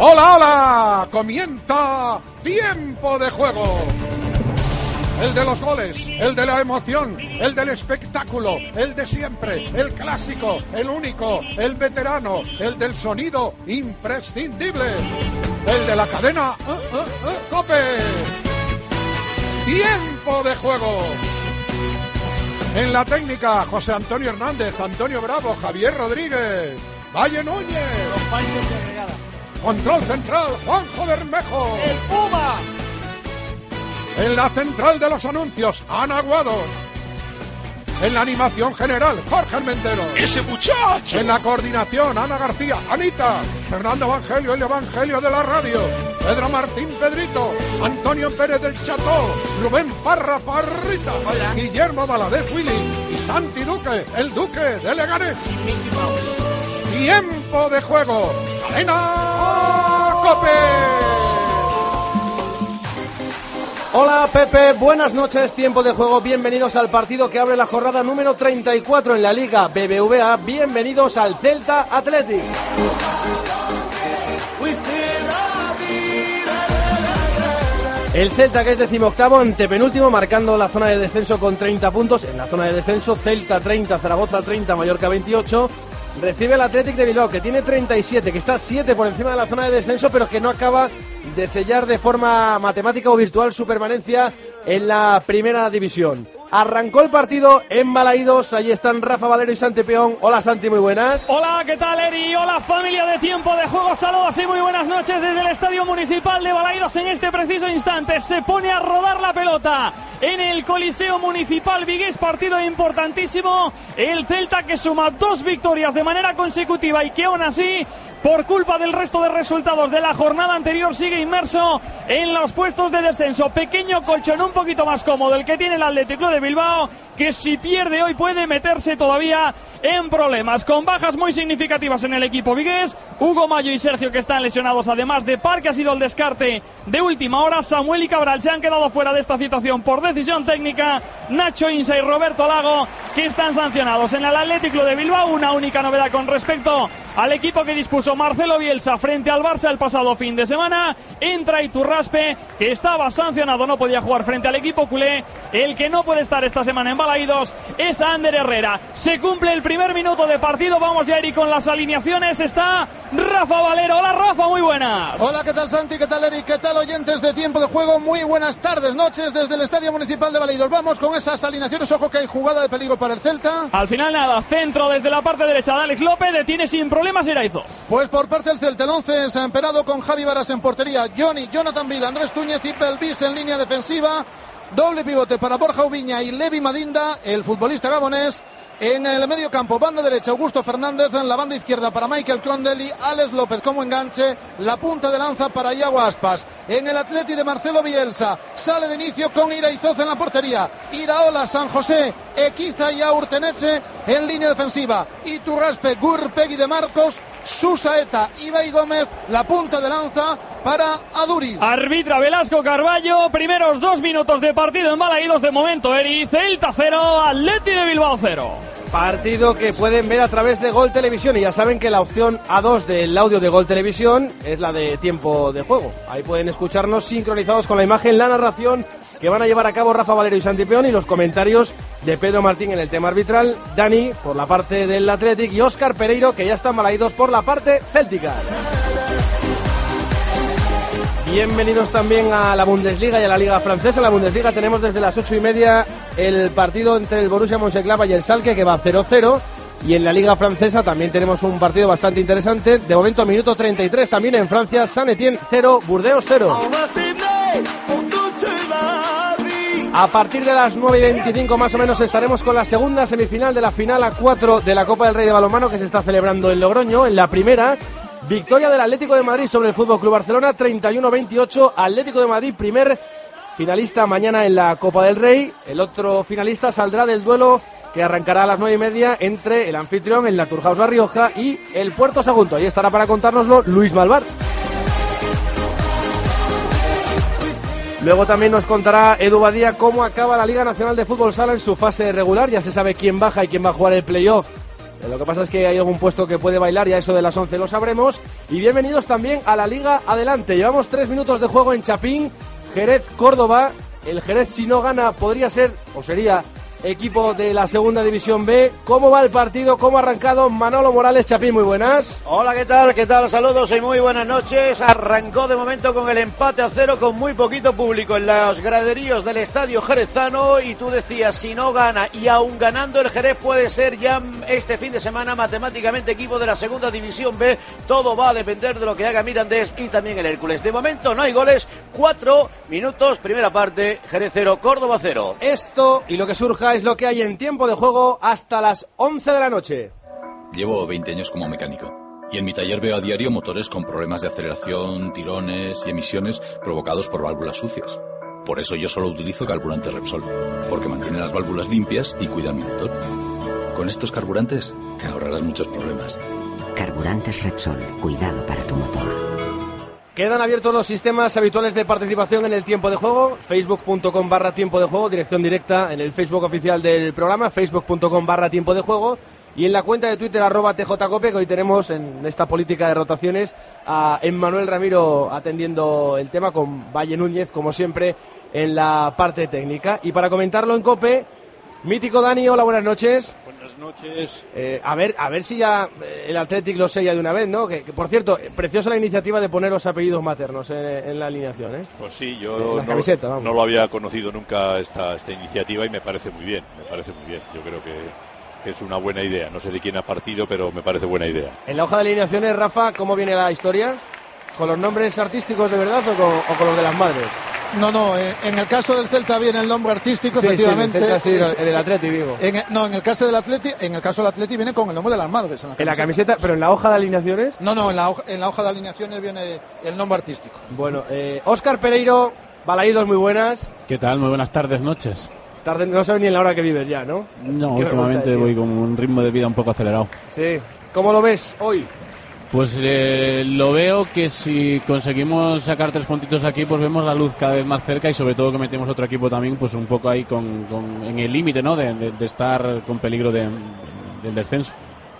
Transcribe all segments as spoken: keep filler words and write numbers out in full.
¡Hola, hola! Comienza Tiempo de Juego. El de los goles, el de la emoción, el del espectáculo, el de siempre, el clásico, el único, el veterano, el del sonido imprescindible, el de la cadena uh, uh, uh, COPE. Tiempo de Juego. En la técnica, José Antonio Hernández, Antonio Bravo, Javier Rodríguez, Valle Núñez. Los Panchos de Regada. Control central, Juanjo Bermejo. ¡El Puma! En la central de los anuncios, Ana Aguado. En la animación general, Jorge Almendero. ¡Ese muchacho! En la coordinación, Ana García, Anita. Fernando Evangelio, el Evangelio de la radio. Pedro Martín Pedrito. Antonio Pérez del Cható. Rubén Parra Parrita. Hola. Guillermo Valadez Willy. Y Santi Duque, el Duque de Leganés. Tiempo de Juego. Cadena COPE. Hola Pepe, buenas noches, Tiempo de Juego, bienvenidos al partido que abre la jornada número treinta y cuatro en la Liga B B V A, bienvenidos al Celta Athletic. El Celta, que es decimoctavo, antepenúltimo, marcando la zona de descenso con treinta puntos. En la zona de descenso, Celta treinta, Zaragoza treinta, Mallorca veintiocho. Recibe el Athletic de Bilbao, que tiene treinta y siete, que está siete por encima de la zona de descenso, pero que no acaba de sellar de forma matemática o virtual su permanencia en la primera división. Arrancó el partido en Balaídos, allí están Rafa Valero y Santi Peón. Hola Santi, muy buenas. Hola, ¿qué tal Eri? Hola familia de Tiempo de Juego, saludos y muy buenas noches desde el Estadio Municipal de Balaídos. En este preciso instante se pone a rodar la pelota en el Coliseo Municipal Vigués, partido importantísimo. El Celta, que suma dos victorias de manera consecutiva y que aún así, por culpa del resto de resultados de la jornada anterior, sigue inmerso en los puestos de descenso. Pequeño colchón un poquito más cómodo el que tiene el Athletic Club de Bilbao, que si pierde hoy puede meterse todavía en problemas, con bajas muy significativas en el equipo vigués. Hugo Mayo y Sergio, que están lesionados, además de Par, que ha sido el descarte de última hora. Samuel y Cabral se han quedado fuera de esta situación por decisión técnica. Nacho Insa y Roberto Lago, que están sancionados. En el Athletic Club de Bilbao, una única novedad con respecto al equipo que dispuso Marcelo Bielsa frente al Barça el pasado fin de semana. Entra Iturraspe, que estaba sancionado, no podía jugar frente al equipo culé. El que no puede estar esta semana en Balaídos es Ander Herrera. Se cumple el primer minuto de partido, vamos ya, Eri, con las alineaciones. Está Rafa Valero. Hola Rafa, muy buenas. Hola, ¿qué tal Santi? ¿Qué tal Eric? ¿Qué tal oyentes de Tiempo de Juego? Muy buenas tardes, noches desde el Estadio Municipal de Balaídos. Vamos con esas alineaciones, ojo que hay jugada de peligro para el Celta. Al final nada, centro desde la parte derecha de Alex López, detiene sin problemas Iraizo. Pues por parte del Celta, el once es emperado con Javi Varas en portería, Johnny, Jonathan Vila, Andrés Túñez y Pelvis en línea defensiva. Doble pivote para Borja Ubiña y Levi Madinda, el futbolista gabonés. En el medio campo, banda derecha, Augusto Fernández. En la banda izquierda para Michael Crondelli, Alex López como enganche. La punta de lanza para Iago Aspas. En el Atleti de Marcelo Bielsa, sale de inicio con Iraizoz en la portería. Iraola, San José, Equiza y Aurteneche en línea defensiva. Iturraspe, Gurpegui de Marcos, Susaeta, Ibai Gómez, la punta de lanza para Aduriz. Arbitra Velasco Carballo, primeros dos minutos de partido en Balaídos. De momento, Eri, Celta cero, Athletic de Bilbao cero. Partido que pueden ver a través de Gol Televisión, y ya saben que la opción A dos del audio de Gol Televisión es la de Tiempo de Juego. Ahí pueden escucharnos sincronizados con la imagen, la narración que van a llevar a cabo Rafa Valero y Santi Peón, y los comentarios de Pedro Martín en el tema arbitral, Dani por la parte del Athletic y Óscar Pereiro, que ya están Balaídos por la parte céltica. Bienvenidos también a la Bundesliga y a la Liga Francesa. En la Bundesliga tenemos desde las ocho y media el partido entre el Borussia Mönchengladbach y el Schalke, que va cero cero. Y en la Liga Francesa también tenemos un partido bastante interesante. De momento, minuto treinta y tres, también en Francia, Saint-Étienne cero, Burdeos cero. A partir de las nueve y veinticinco más o menos estaremos con la segunda semifinal de la final a cuatro de la Copa del Rey de Balonmano, que se está celebrando en Logroño. En la primera, victoria del Atlético de Madrid sobre el F C Barcelona, treinta y uno veintiocho. Atlético de Madrid, primer finalista mañana en la Copa del Rey. El otro finalista saldrá del duelo que arrancará a las nueve y media entre el anfitrión, el Naturhaus La Rioja, y el Puerto Sagunto. Ahí estará para contárnoslo Luis Malvar. Luego también nos contará Edu Badía cómo acaba la Liga Nacional de Fútbol Sala en su fase regular. Ya se sabe quién baja y quién va a jugar el playoff. Lo que pasa es que hay algún puesto que puede bailar y a eso de las once lo sabremos. y bienvenidos también a la Liga Adelante. Llevamos tres minutos de juego en Chapín, Jerez, Córdoba. El Jerez, si no gana, podría ser, o sería, equipo de la segunda división B. ¿Cómo va el partido? ¿Cómo ha arrancado? Manolo Morales, Chapín, muy buenas. Hola, ¿qué tal? ¿Qué tal? Saludos y muy buenas noches. Arrancó de momento con el empate a cero, con muy poquito público en los graderíos del estadio jerezano, y tú decías, si no gana, y aún ganando el Jerez puede ser ya este fin de semana matemáticamente equipo de la segunda división B. Todo va a depender de lo que haga Mirandés y también el Hércules. De momento no hay goles, cuatro minutos, primera parte, Jerez cero, Córdoba cero. Esto y lo que surja es lo que hay en tiempo de juego hasta las once de la noche. Llevo veinte años como mecánico y en mi taller veo a diario motores con problemas de aceleración, tirones y emisiones provocados por válvulas sucias. Por eso yo solo utilizo carburantes Repsol, porque mantienen las válvulas limpias y cuidan mi motor. Con estos carburantes te ahorrarás muchos problemas. Carburantes Repsol, cuidado para tu motor. Quedan abiertos los sistemas habituales de participación en el tiempo de juego, facebook.com barra tiempo de juego, dirección directa en el Facebook oficial del programa, facebook.com barra tiempo de juego, y en la cuenta de Twitter arroba tjcope, que hoy tenemos en esta política de rotaciones a Emmanuel Ramiro atendiendo el tema, con Valle Núñez, como siempre, en la parte técnica. Y para comentarlo en COPE, mítico Dani, hola, buenas noches. Buenas noches. Eh, a ver, a ver si ya el Athletic lo sella de una vez, ¿no? Que, que por cierto, preciosa la iniciativa de poner los apellidos maternos en, en la alineación, ¿eh? Pues sí, yo en la no, camiseta, vamos. no lo había conocido nunca esta, esta iniciativa y me parece muy bien, me parece muy bien. Yo creo que, que es una buena idea. No sé de quién ha partido, pero me parece buena idea. En la hoja de alineaciones, Rafa, ¿cómo viene la historia? ¿Con los nombres artísticos de verdad o con, o con los de las madres? No, no, eh, en el caso del Celta viene el nombre artístico, sí, efectivamente. Sí, el Celta, sí, en el Atleti, digo. En el, no, en el caso del Atleti, en el caso del Atleti viene con el nombre de las madres. En la, ¿En la camiseta, pero en la hoja de alineaciones? No, no, en la hoja, en la hoja de alineaciones viene el nombre artístico. Bueno, eh, Óscar Pereiro, Balaídos, muy buenas. ¿Qué tal? Muy buenas tardes, noches. Tarde, no sabes ni en la hora que vives ya, ¿no? No, últimamente voy con un ritmo de vida un poco acelerado. Sí. ¿Cómo lo ves hoy? Pues eh, lo veo que si conseguimos sacar tres puntitos aquí, pues vemos la luz cada vez más cerca, y sobre todo que metemos otro equipo también, pues un poco ahí con, con en el límite, ¿no? De, de, de estar con peligro de, del descenso.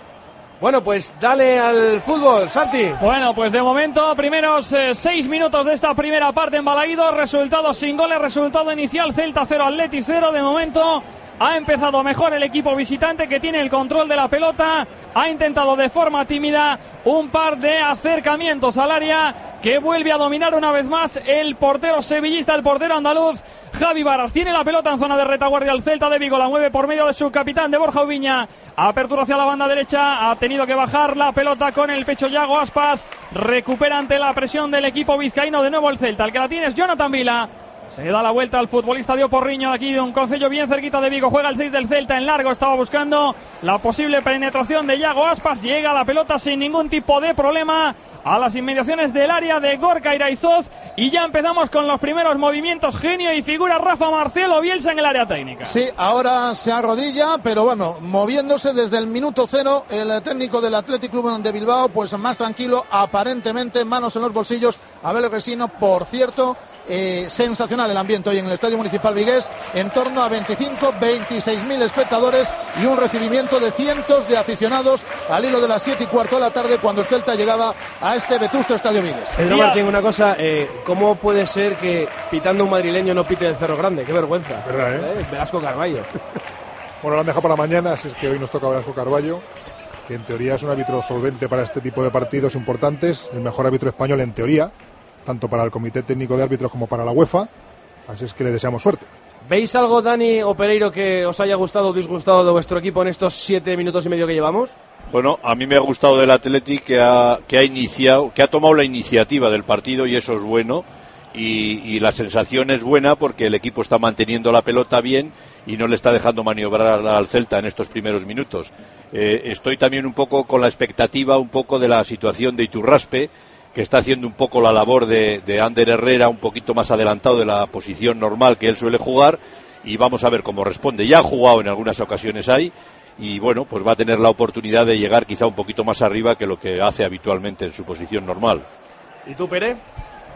Bueno, pues dale al fútbol, Santi. Bueno, pues de momento, primeros eh, seis minutos de esta primera parte en Balaídos, resultado sin goles, resultado inicial, Celta cero, Atleti cero. De momento ha empezado mejor el equipo visitante, que tiene el control de la pelota, ha intentado de forma tímida un par de acercamientos al área, que vuelve a dominar una vez más el portero sevillista, el portero andaluz, Javi Varas. Tiene la pelota en zona de retaguardia el Celta de Vigo, la mueve por medio de su capitán, de Borja Ubiña, apertura hacia la banda derecha, ha tenido que bajar la pelota con el pecho Yago Aspas, recupera ante la presión del equipo vizcaíno de nuevo el Celta, el que la tiene es Jonathan Vila. Se da la vuelta al futbolista de Oporriño, aquí de un concello bien cerquita de Vigo, juega el seis del Celta en largo, estaba buscando la posible penetración de Yago Aspas, llega la pelota sin ningún tipo de problema a las inmediaciones del área de Gorka Iraizoz, y ya empezamos con los primeros movimientos, genio y figura Rafa Marcelo Bielsa en el área técnica. Sí, ahora se arrodilla, pero bueno, moviéndose desde el minuto cero, el técnico del Athletic Club de Bilbao, pues más tranquilo, aparentemente, manos en los bolsillos. Abel Resino, por cierto, eh, sensacional el ambiente hoy en el Estadio Municipal Vigués, en torno a veinticinco, veintiséis mil espectadores y un recibimiento de cientos de aficionados al hilo de las siete y cuarto de la tarde, cuando el Celta llegaba a este vetusto Estadio Vigués. Pedro Martín, una cosa, eh, ¿cómo puede ser que pitando un madrileño no pite el Cerro Grande? Qué vergüenza. ¿Verdad, eh? ¿Eh? Velasco Carballo. Bueno, lo han dejado para mañana, así es que hoy nos toca Velasco Carballo, que en teoría es un árbitro solvente para este tipo de partidos importantes, el mejor árbitro español en teoría, tanto para el Comité Técnico de Árbitros como para la UEFA, así es que le deseamos suerte. ¿Veis algo, Dani o Pereiro, que os haya gustado o disgustado de vuestro equipo en estos siete minutos y medio que llevamos? Bueno, a mí me ha gustado del Athletic, que ha, que ha iniciado, que ha tomado la iniciativa del partido, y eso es bueno, y, y la sensación es buena porque el equipo está manteniendo la pelota bien y no le está dejando maniobrar al Celta en estos primeros minutos. Eh, estoy también un poco con la expectativa un poco de la situación de Iturraspe, que está haciendo un poco la labor de, de Ander Herrera, un poquito más adelantado de la posición normal que él suele jugar, y vamos a ver cómo responde. Ya ha jugado en algunas ocasiones ahí, y bueno, pues va a tener la oportunidad de llegar quizá un poquito más arriba que lo que hace habitualmente en su posición normal. ¿Y tú, Pere?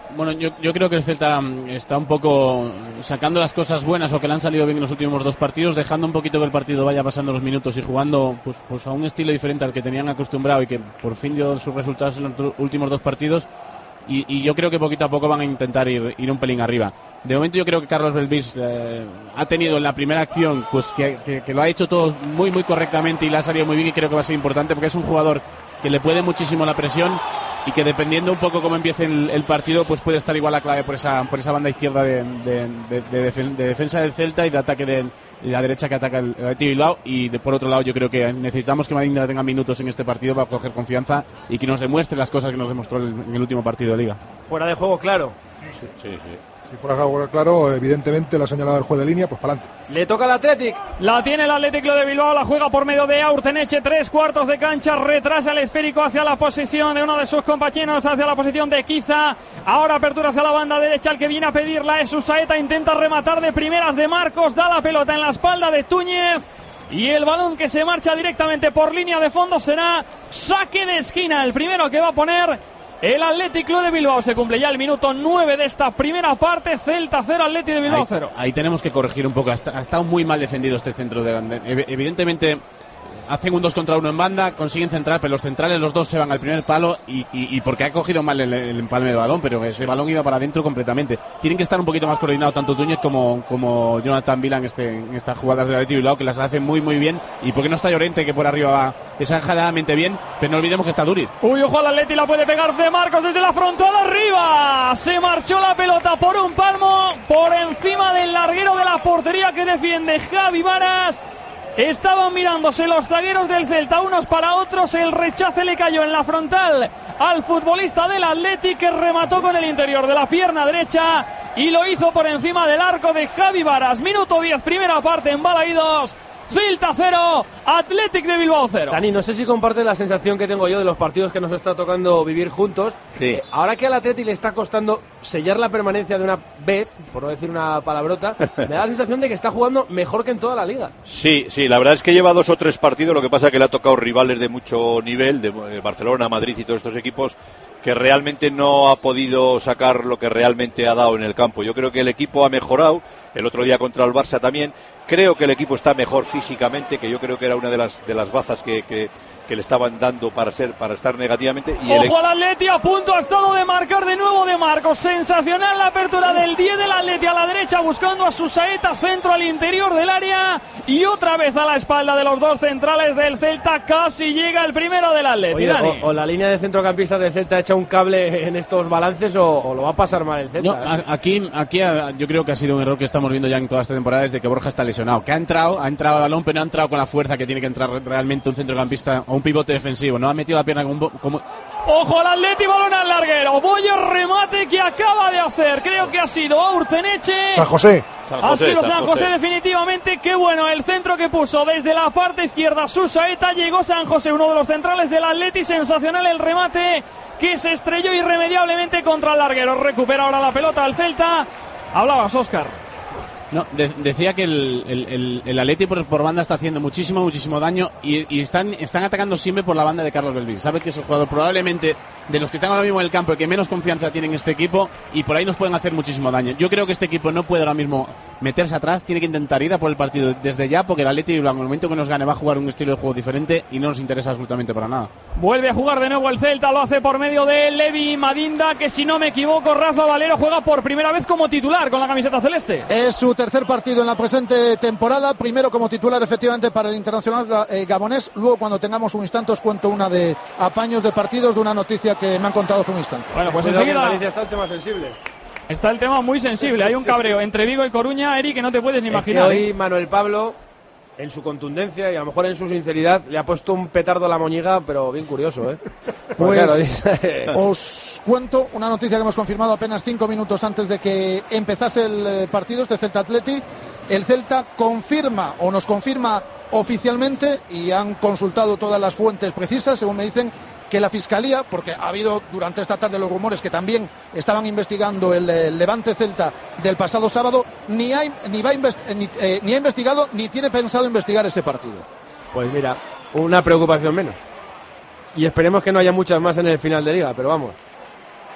Bueno, yo, yo creo que el Celta está un poco sacando las cosas buenas o que le han salido bien en los últimos dos partidos, dejando un poquito que el partido vaya pasando los minutos y jugando pues, pues a un estilo diferente al que tenían acostumbrado y que por fin dio sus resultados en los últimos dos partidos. Y, y yo creo que poquito a poco van a intentar ir, ir un pelín arriba. De momento yo creo que Carlos Belvis eh, ha tenido en la primera acción pues que, que, que lo ha hecho todo muy muy correctamente y le ha salido muy bien, y creo que va a ser importante porque es un jugador que le puede muchísimo la presión y que dependiendo un poco cómo empiece el, el partido pues puede estar igual la clave por esa por esa banda izquierda de, de, de, de, defen, de defensa del Celta y de ataque de, de la derecha que ataca el Athletic Bilbao. Y de, por otro lado yo creo que necesitamos que Madinda tenga minutos en este partido para coger confianza y que nos demuestre las cosas que nos demostró el, en el último partido de Liga. Fuera de juego, claro. Sí, sí, sí. Si fuera algo claro, evidentemente la ha señalado el juez de línea, pues para adelante. Le toca al Athletic. La tiene el Atlético de Bilbao, la juega por medio de Aurteneche, tres cuartos de cancha, retrasa el esférico hacia la posición de uno de sus compañeros, hacia la posición de Kiza. Ahora apertura hacia la banda derecha, el que viene a pedirla es Usaeta, intenta rematar de primeras de Marcos, da la pelota en la espalda de Túñez. Y el balón que se marcha directamente por línea de fondo será saque de esquina, el primero que va a poner el Athletic Club de Bilbao. Se cumple ya el minuto nueve de esta primera parte. Celta cero, Athletic de Bilbao cero. Ahí, ahí tenemos que corregir un poco. Ha estado muy mal defendido este centro de, evidentemente hacen un dos contra uno en banda, consiguen centrar, pero los centrales los dos se van al primer palo y, y, y porque ha cogido mal el, el empalme del balón, pero ese balón iba para adentro completamente. Tienen que estar un poquito más coordinados tanto Túñez como, como Jonathan Vila en, este, en estas jugadas del Athletic Bilbao, que las hacen muy muy bien. Y porque no está Llorente, que por arriba va exageradamente bien, pero no olvidemos que está Duriz. Uy, ojo al Athletic, la puede pegar de Marcos desde la frontal arriba. Se marchó la pelota por un palmo por encima del larguero de la portería que defiende Javi Varas. Estaban mirándose los zagueros del Celta unos para otros, el rechace le cayó en la frontal al futbolista del Athletic, que remató con el interior de la pierna derecha y lo hizo por encima del arco de Javi Varas. Minuto diez, primera parte en Balaídos. Celta cero, Athletic de Bilbao cero. Dani, no sé si comparte la sensación que tengo yo de los partidos que nos está tocando vivir juntos. Sí. Eh, ahora que al Athletic le está costando sellar la permanencia de una vez, por no decir una palabrota, me da la sensación de que está jugando mejor que en toda la liga. Sí, sí, la verdad es que lleva dos o tres partidos, lo que pasa es que le ha tocado rivales de mucho nivel, de Barcelona, Madrid y todos estos equipos, que realmente no ha podido sacar lo que realmente ha dado en el campo. Yo creo que el equipo ha mejorado, el otro día contra el Barça también. Creo que el equipo está mejor físicamente, que yo creo que era una de las de las bazas que, que, que le estaban dando para ser para estar negativamente. Y Ojo el... al Atleti, a punto ha estado de marcar de nuevo de Marcos. Sensacional la apertura del diez del Atleti a la derecha, buscando a su saeta, centro al interior del área y otra vez a la espalda de los dos centrales del Celta. Casi llega el primero del Atleti. Oye, o, o la línea de centrocampistas del Celta echa un cable en estos balances o, o lo va a pasar mal el Celta. No, a, aquí, aquí a, yo creo que ha sido un error que estamos viendo ya en toda esta temporada desde que Borja está lesionado. Que ha entrado, ha entrado al balón, pero no ha entrado con la fuerza que tiene que entrar realmente un centrocampista o un pivote defensivo. No ha metido la pierna como... como... Ojo al Atleti, balón al larguero. Voy al remate que acaba de hacer. Creo que ha sido Aurteneche. San José. San José ha sido San, San José, José definitivamente. Qué bueno el centro que puso desde la parte izquierda Susaeta. Llegó San José, uno de los centrales del Atleti. Sensacional el remate que se estrelló irremediablemente contra el larguero. Recupera ahora la pelota al Celta. Hablabas, Óscar. No, de, decía que el, el, el, el Atleti por, por banda está haciendo muchísimo, muchísimo daño y, y están, están atacando siempre por la banda de Carlos Belvis. Sabe que es el jugador probablemente de los que están ahora mismo en el campo el que menos confianza tiene en este equipo y por ahí nos pueden hacer muchísimo daño. Yo creo que este equipo no puede ahora mismo meterse atrás, tiene que intentar ir a por el partido desde ya, porque el Atleti en el momento que nos gane va a jugar un estilo de juego diferente y no nos interesa absolutamente para nada. Vuelve a jugar de nuevo el Celta, lo hace por medio de Levi Madinda, que si no me equivoco Rafa Valero juega por primera vez como titular con la camiseta celeste. Es su tercer partido en la presente temporada, primero como titular efectivamente para el Internacional eh, Gabonés. Luego, cuando tengamos un instante, os cuento una de apaños de partidos de una noticia que me han contado hace un instante. Bueno, pues Cuidado, enseguida Galicia está el tema sensible. Está el tema muy sensible, hay un cabreo entre Vigo y Coruña, Eri, que no te puedes ni imaginar. Es que hoy Manuel Pablo, en su contundencia y a lo mejor en su sinceridad, le ha puesto un petardo a la moñiga, pero bien curioso, ¿eh? Pues claro, dice... os cuento una noticia que hemos confirmado apenas cinco minutos antes de que empezase el partido, este Celta Atleti. El Celta confirma o nos confirma oficialmente, y han consultado todas las fuentes precisas, según me dicen, que la Fiscalía, porque ha habido durante esta tarde los rumores que también estaban investigando el, el Levante Celta del pasado sábado, ni ha, ni, va invest, ni, eh, ni ha investigado ni tiene pensado investigar ese partido. Pues mira, una preocupación menos. Y esperemos que no haya muchas más en el final de liga, pero vamos.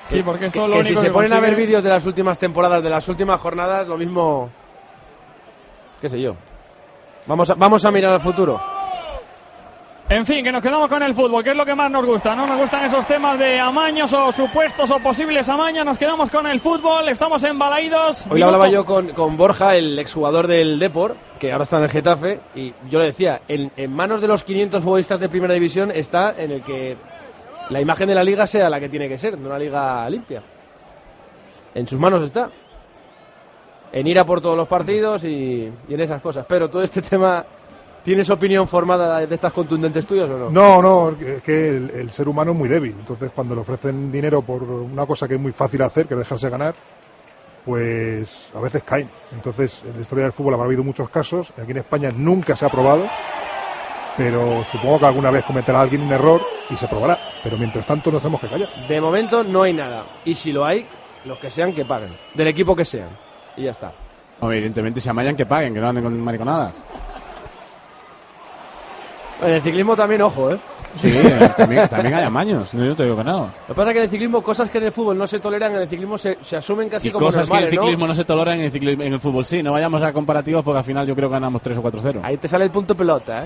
Sí, porque esto que, lo que único si se que ponen a ver consigue- vídeos de las últimas temporadas, de las últimas jornadas, lo mismo, qué sé yo. Vamos a, vamos a mirar al futuro. En fin, que nos quedamos con el fútbol, que es lo que más nos gusta, ¿no? Nos gustan esos temas de amaños o supuestos o posibles amaños. Nos quedamos con el fútbol, estamos en Balaídos. Hoy lo hablaba yo con, con Borja, el exjugador del Depor, que ahora está en el Getafe, y yo le decía, en, en manos de los quinientos futbolistas de primera división está en el que la imagen de la liga sea la que tiene que ser, no una liga limpia. En sus manos está. En ir a por todos los partidos y, y en esas cosas. Pero todo este tema, ¿tienes opinión formada de estas contundentes tuyas o no? No, no, es que el, el ser humano es muy débil. Entonces, cuando le ofrecen dinero por una cosa que es muy fácil hacer, que es dejarse ganar, pues a veces caen. Entonces, en la historia del fútbol habrá habido muchos casos. Aquí en España nunca se ha probado, pero supongo que alguna vez cometerá alguien un error y se probará. Pero mientras tanto nos tenemos que callar. De momento no hay nada. Y si lo hay, los que sean que paguen. Del equipo que sean. Y ya está. No, evidentemente, si amañan, que paguen, que no anden con mariconadas. En el ciclismo también, ojo, ¿eh? Sí, también, también hay amaños, no, yo no te digo que no. Lo que pasa es que en el ciclismo, cosas que en el fútbol no se toleran, en el ciclismo se, se asumen casi Y como cosas normales, que en el ciclismo ¿no? no, se toleran en el, ciclismo, en el fútbol sí. No vayamos a comparativos porque al final yo creo que ganamos tres o cuatro cero. Ahí te sale el punto pelota, ¿eh?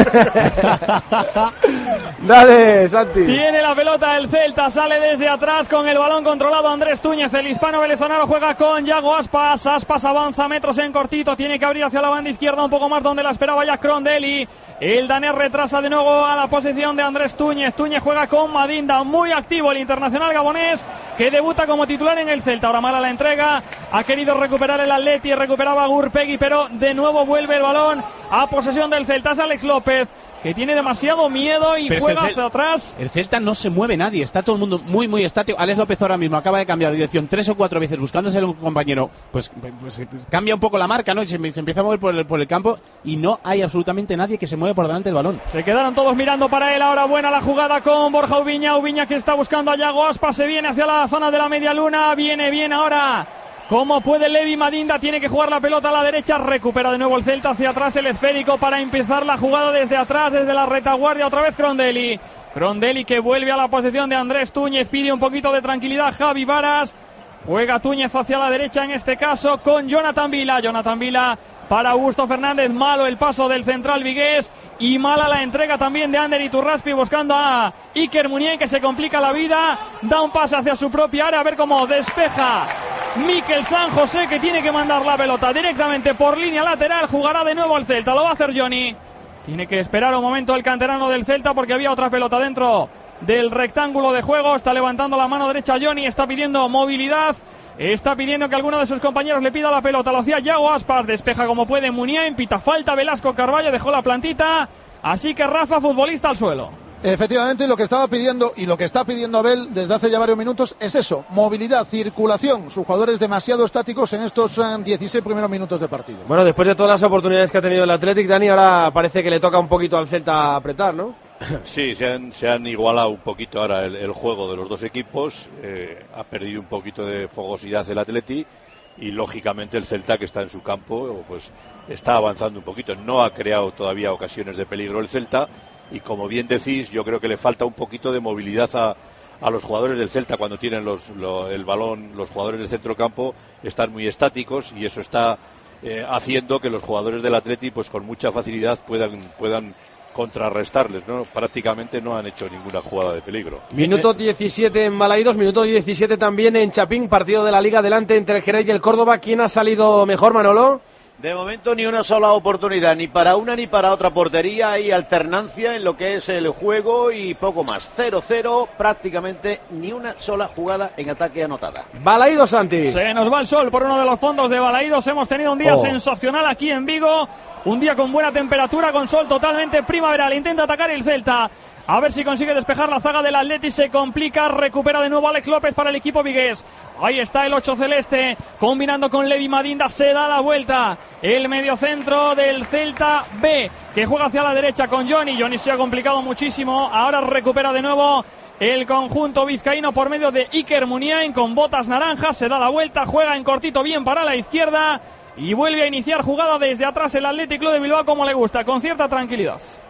Dale, Santi. Tiene la pelota el Celta, sale desde atrás con el balón controlado Andrés Túñez, el hispano venezolano juega con Yago Aspas, Aspas avanza metros en cortito, tiene que abrir hacia la banda izquierda un poco más donde la esperaba ya Crondelli, el danés retrasa de nuevo a la posición de Andrés Túñez, Túñez juega con Madinda, muy activo el internacional gabonés que debuta como titular en el Celta, ahora mala la entrega, ha querido recuperar el Atleti, recuperaba Gurpegui, pero de nuevo vuelve el balón a posesión del Celta, es Alex López, que tiene demasiado miedo y Pero juega el Cel- hacia atrás. El Celta no se mueve nadie, está todo el mundo muy muy estático. Alex López ahora mismo acaba de cambiar de dirección tres o cuatro veces buscándose un compañero, pues, pues, pues cambia un poco la marca, ¿no? Y se, se empieza a mover por el, por el campo y no hay absolutamente nadie que se mueve por delante del balón. Se quedaron todos mirando para él, ahora buena la jugada con Borja Ubiña, Ubiña que está buscando a Yago Aspas, se viene hacia la zona de la media luna, viene bien ahora. Como puede Levi Madinda, tiene que jugar la pelota a la derecha, recupera de nuevo el Celta hacia atrás el esférico para empezar la jugada desde atrás, desde la retaguardia, otra vez Crondelli. Crondelli que vuelve a la posición de Andrés Túñez, pide un poquito de tranquilidad Javi Varas, juega Túñez hacia la derecha en este caso con Jonathan Vila, Jonathan Vila para Augusto Fernández, malo el paso del central vigués y mala la entrega también de Ander Iturraspi buscando a Iker Muniain que se complica la vida, da un pase hacia su propia área, a ver cómo despeja Mikel San José que tiene que mandar la pelota directamente por línea lateral, jugará de nuevo el Celta, lo va a hacer Johnny, tiene que esperar un momento el canterano del Celta porque había otra pelota dentro del rectángulo de juego, está levantando la mano derecha Johnny, está pidiendo movilidad, está pidiendo que alguno de sus compañeros le pida la pelota, lo hacía Yago Aspas, despeja como puede Muniain, pita falta Velasco Carballo, dejó la plantita, así que Rafa, futbolista al suelo. Efectivamente, lo que estaba pidiendo y lo que está pidiendo Abel desde hace ya varios minutos es eso, movilidad, circulación. Sus jugadores demasiado estáticos en estos eh, dieciséis primeros minutos de partido. Bueno, después de todas las oportunidades que ha tenido el Athletic, Dani, ahora parece que le toca un poquito al Celta apretar, ¿no? Sí, se han, se han igualado un poquito ahora el, el juego de los dos equipos, eh, ha perdido un poquito de fogosidad el Atleti y lógicamente el Celta que está en su campo pues está avanzando un poquito, no ha creado todavía ocasiones de peligro el Celta y como bien decís yo creo que le falta un poquito de movilidad a, a los jugadores del Celta cuando tienen los, lo, el balón, los jugadores del centrocampo están muy estáticos y eso está eh, haciendo que los jugadores del Atleti pues con mucha facilidad puedan, puedan contrarrestarles, ¿no? Prácticamente no han hecho ninguna jugada de peligro. Minuto diecisiete en Balaídos, minuto diecisiete también en Chapín, partido de la Liga adelante entre el Jerez y el Córdoba. ¿Quién ha salido mejor, Manolo? De momento ni una sola oportunidad, ni para una ni para otra portería. Hay alternancia en lo que es el juego y poco más. cero cero, prácticamente ni una sola jugada en ataque anotada. Balaídos, Santi. Se nos va el sol por uno de los fondos de Balaídos. Hemos tenido un día Oh. sensacional aquí en Vigo. Un día con buena temperatura, con sol totalmente primaveral. Intenta atacar el Celta. A ver si consigue despejar la zaga del Atleti. Se complica. Recupera de nuevo Alex López para el equipo vigués. Ahí está el ocho celeste. Combinando con Levi Madinda. Se da la vuelta. El mediocentro del Celta B. Que juega hacia la derecha con Johnny. Johnny se ha complicado muchísimo. Ahora recupera de nuevo el conjunto vizcaíno por medio de Iker Muniain. Con botas naranjas. Se da la vuelta. Juega en cortito bien para la izquierda. Y vuelve a iniciar jugada desde atrás el Athletic Club de Bilbao como le gusta, con cierta tranquilidad.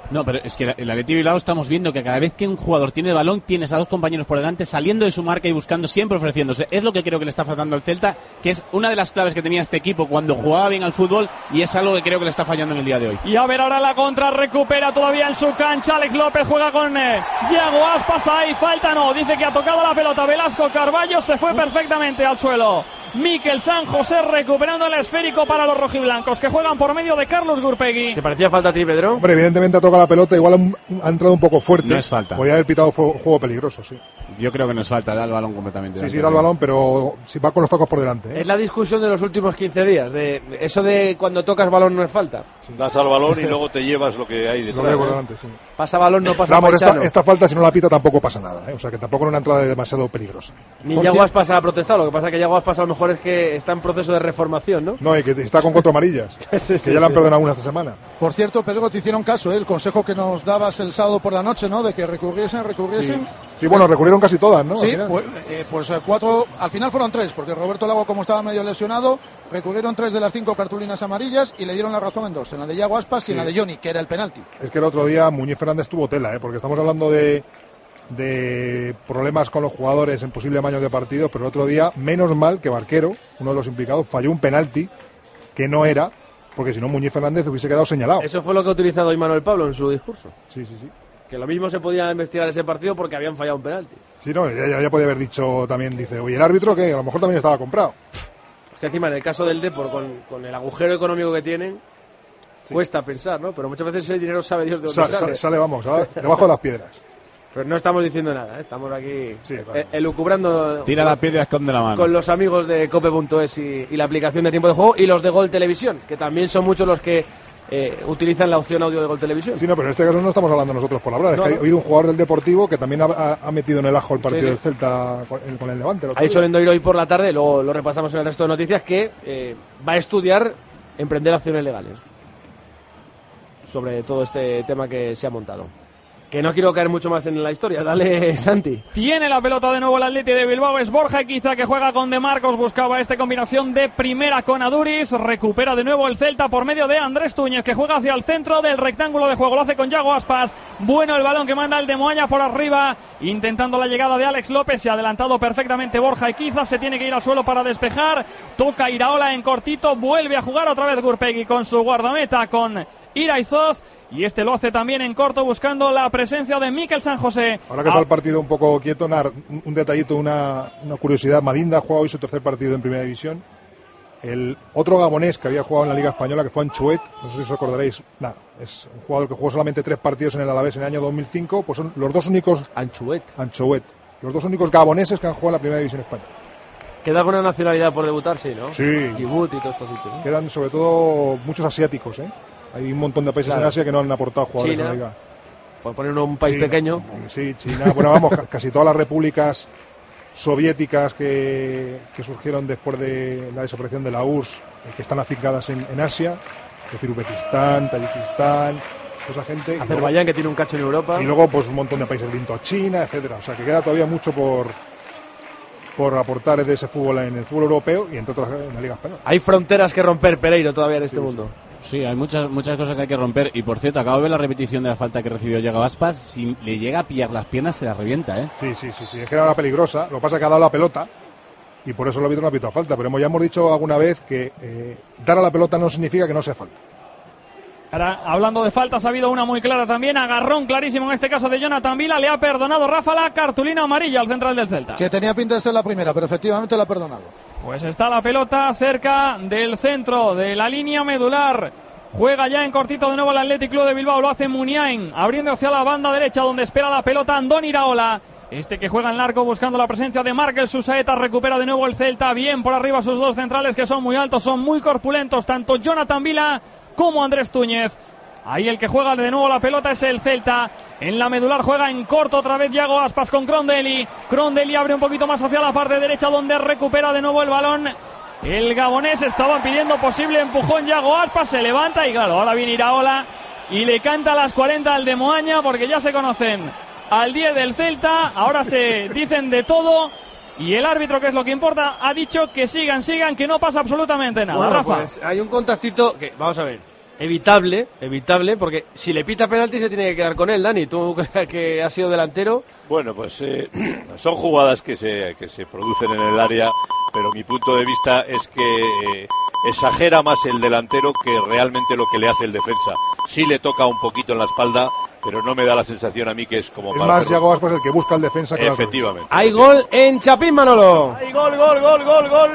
No, pero es que el Athletic Bilbao estamos viendo que cada vez que un jugador tiene el balón, tienes a dos compañeros por delante saliendo de su marca y buscando, siempre ofreciéndose. Es lo que creo que le está faltando al Celta, que es una de las claves que tenía este equipo cuando jugaba bien al fútbol, y es algo que creo que le está fallando en el día de hoy. Y a ver ahora la contra, recupera todavía en su cancha Alex López, juega con eh, Yago Aspas, ahí falta no, dice que ha tocado la pelota Velasco Carballo, se fue perfectamente al suelo. Mikel San José recuperando el esférico para los rojiblancos que juegan por medio de Carlos Gurpegui. ¿Te parecía falta a ti, Pedro? Hombre, evidentemente ha tocado la pelota, igual ha, ha entrado un poco fuerte. No es falta. Podría haber pitado juego, juego peligroso, sí. Yo creo que no es falta, da el balón completamente. Sí, sí, da el balón, pero si va con los tacos por delante. ¿eh? Es la discusión de los últimos quince días, de eso de cuando tocas balón no es falta. Sí. Das al balón y luego te llevas lo que hay detrás. Lo que hay por delante, sí. Pasa balón, no pasa Vamos, paisano. esta, esta falta, si no la pita, tampoco pasa nada. ¿eh? O sea, que tampoco es una entrada demasiado peligrosa. Ni Yago Aspas ha protestado, lo que pasa es que Yago Aspas a lo mejor es que está en proceso de reformación, ¿no? No, y que está con cuatro amarillas. sí, sí, que ya le han sí. perdonado alguna esta semana. Por cierto, Pedro, te hicieron caso, ¿eh? El consejo que nos dabas el sábado por la noche, ¿no? De que recurriesen, recurriesen. Sí, sí, bueno, recurrieron casi todas, ¿no? Sí, pues, eh, pues eh, cuatro, al final fueron tres, porque Roberto Lago, como estaba medio lesionado, recurrieron tres de las cinco cartulinas amarillas y le dieron la razón en dos, en la de Yago Aspas y sí. en la de Johnny, que era el penalti. Es que el otro día Muñiz Fernández tuvo tela, ¿eh? Porque estamos hablando de, de problemas con los jugadores en posibles amaños de partidos, pero el otro día, menos mal que Barquero, uno de los implicados, falló un penalti que no era, porque si no Muñiz Fernández hubiese quedado señalado. Eso fue lo que ha utilizado hoy Manuel Pablo en su discurso. Sí, sí, sí. Que lo mismo se podía investigar ese partido porque habían fallado un penalti. Sí, no, ya, ya podía haber dicho también, dice, oye, el árbitro que a lo mejor también estaba comprado. Es que encima en el caso del Depor, con, con el agujero económico que tienen, sí. Cuesta pensar, ¿no? Pero muchas veces ese dinero sabe Dios de dónde Sa sale. Sale, sale vamos, ¿sabes? Debajo de las piedras. Pero no estamos diciendo nada, ¿eh? Estamos aquí sí, eh, elucubrando. Tira la piedra y esconde la mano. Con los amigos de cope punto es y, y la aplicación de tiempo de juego y los de Gol Televisión, que también son muchos los que eh, utilizan la opción audio de Gol Televisión. Sí, no, pero en este caso no estamos hablando nosotros por hablar. No, es que no. Ha habido un jugador del Deportivo que también ha, ha metido en el ajo el partido sí, sí. del Celta con el, con el Levante. Ha dicho Lendoiro hoy por la tarde, luego lo repasamos en el resto de noticias, que eh, va a estudiar emprender acciones legales sobre todo este tema que se ha montado. Que no quiero caer mucho más en la historia. Dale, Santi. Tiene la pelota de nuevo el Athletic de Bilbao. Es Borja Equiza que juega con De Marcos. Buscaba esta combinación de primera con Aduriz. Recupera de nuevo el Celta por medio de Andrés Túñez, que juega hacia el centro del rectángulo de juego. Lo hace con Yago Aspas. Bueno el balón que manda el de Moaña por arriba, intentando la llegada de Alex López. Se ha adelantado perfectamente Borja Equiza. Se tiene que ir al suelo para despejar. Toca Iraola en cortito. Vuelve a jugar otra vez Gurpegui con su guardameta, con Iraizoz. Y este lo hace también en corto, buscando la presencia de Mikel San José. Ahora que está el partido un poco quieto, Nar, un detallito, una, una curiosidad. Madinda ha jugado hoy su tercer partido en Primera División. El otro gabonés que había jugado en la Liga Española, que fue Anchuet, no sé si os acordaréis, nah, es un jugador que jugó solamente tres partidos en el Alavés en el año dos mil cinco, pues son los dos únicos... Anchuet. Anchuet. Los dos únicos gaboneses que han jugado en la Primera División Española. ¿Queda alguna nacionalidad por debutar? Sí, ¿no? Sí. Djibouti y todos estos sitios, ¿no? Quedan sobre todo muchos asiáticos, ¿eh? Hay un montón de países claro. en Asia que no han aportado jugadores China, en la liga. Por poner un país China, pequeño. Sí, China. Bueno, vamos, casi todas las repúblicas soviéticas que, que surgieron después de la desaparición de la U R S S, que están afincadas en, en Asia, es decir, Uzbekistán, Tayikistán, esa gente. Azerbaiyán, que tiene un cacho en Europa. Y luego, pues un montón de países de Indochina, etcétera. O sea, que queda todavía mucho por por aportar de ese fútbol en el fútbol europeo y entre otras en la Liga Española. Hay fronteras que romper, Pereiro, todavía en este sí, mundo. Sí. Sí, hay muchas muchas cosas que hay que romper. Y por cierto, acabo de ver la repetición de la falta que recibió Yago Aspas. Si le llega a pillar las piernas, se la revienta, ¿eh? Sí, sí, sí, sí. Es que era una peligrosa. Lo que pasa es que ha dado la pelota y por eso lo árbitro no ha pitado falta. Pero ya hemos dicho alguna vez que eh, dar a la pelota no significa que no sea falta. Ahora, hablando de faltas, ha habido una muy clara también. Agarrón clarísimo en este caso de Jonathan Vila. Le ha perdonado Rafa la cartulina amarilla al central del Celta. Que tenía pinta de ser la primera, pero efectivamente la ha perdonado. Pues está la pelota cerca del centro de la línea medular. Juega ya en cortito de nuevo el Athletic Club de Bilbao. Lo hace Muniain, abriendo hacia la banda derecha donde espera la pelota Andoni Iraola. Este que juega en largo buscando la presencia de Markel Susaeta. Recupera de nuevo el Celta. Bien por arriba sus dos centrales, que son muy altos, son muy corpulentos. Tanto Jonathan Vila como Andrés Túñez. Ahí el que juega de nuevo la pelota es el Celta. En la medular juega en corto otra vez Yago Aspas con Crondelli. Crondelli abre un poquito más hacia la parte derecha donde recupera de nuevo el balón el gabonés. Estaban pidiendo posible empujón Yago Aspas. Se levanta y claro, ahora viene Iraola y le canta a las cuarenta al de Moaña, porque ya se conocen al diez del Celta. Ahora se dicen de todo. Y el árbitro, que es lo que importa, ha dicho que sigan, sigan, que no pasa absolutamente nada. Bueno, Rafa. Pues hay un contactito que, vamos a ver, evitable, evitable, porque si le pita penalti se tiene que quedar con él, Dani, tú que has sido delantero. Bueno, pues eh, son jugadas que se, que se producen en el área, pero mi punto de vista es que eh, exagera más el delantero que realmente lo que le hace el defensa. Sí le toca un poquito en la espalda, pero no me da la sensación a mí que es como es para... más Yago Aspas el que busca el defensa que efectivamente. Hay gol en Chapín, Manolo. Hay gol, gol, gol, gol, gol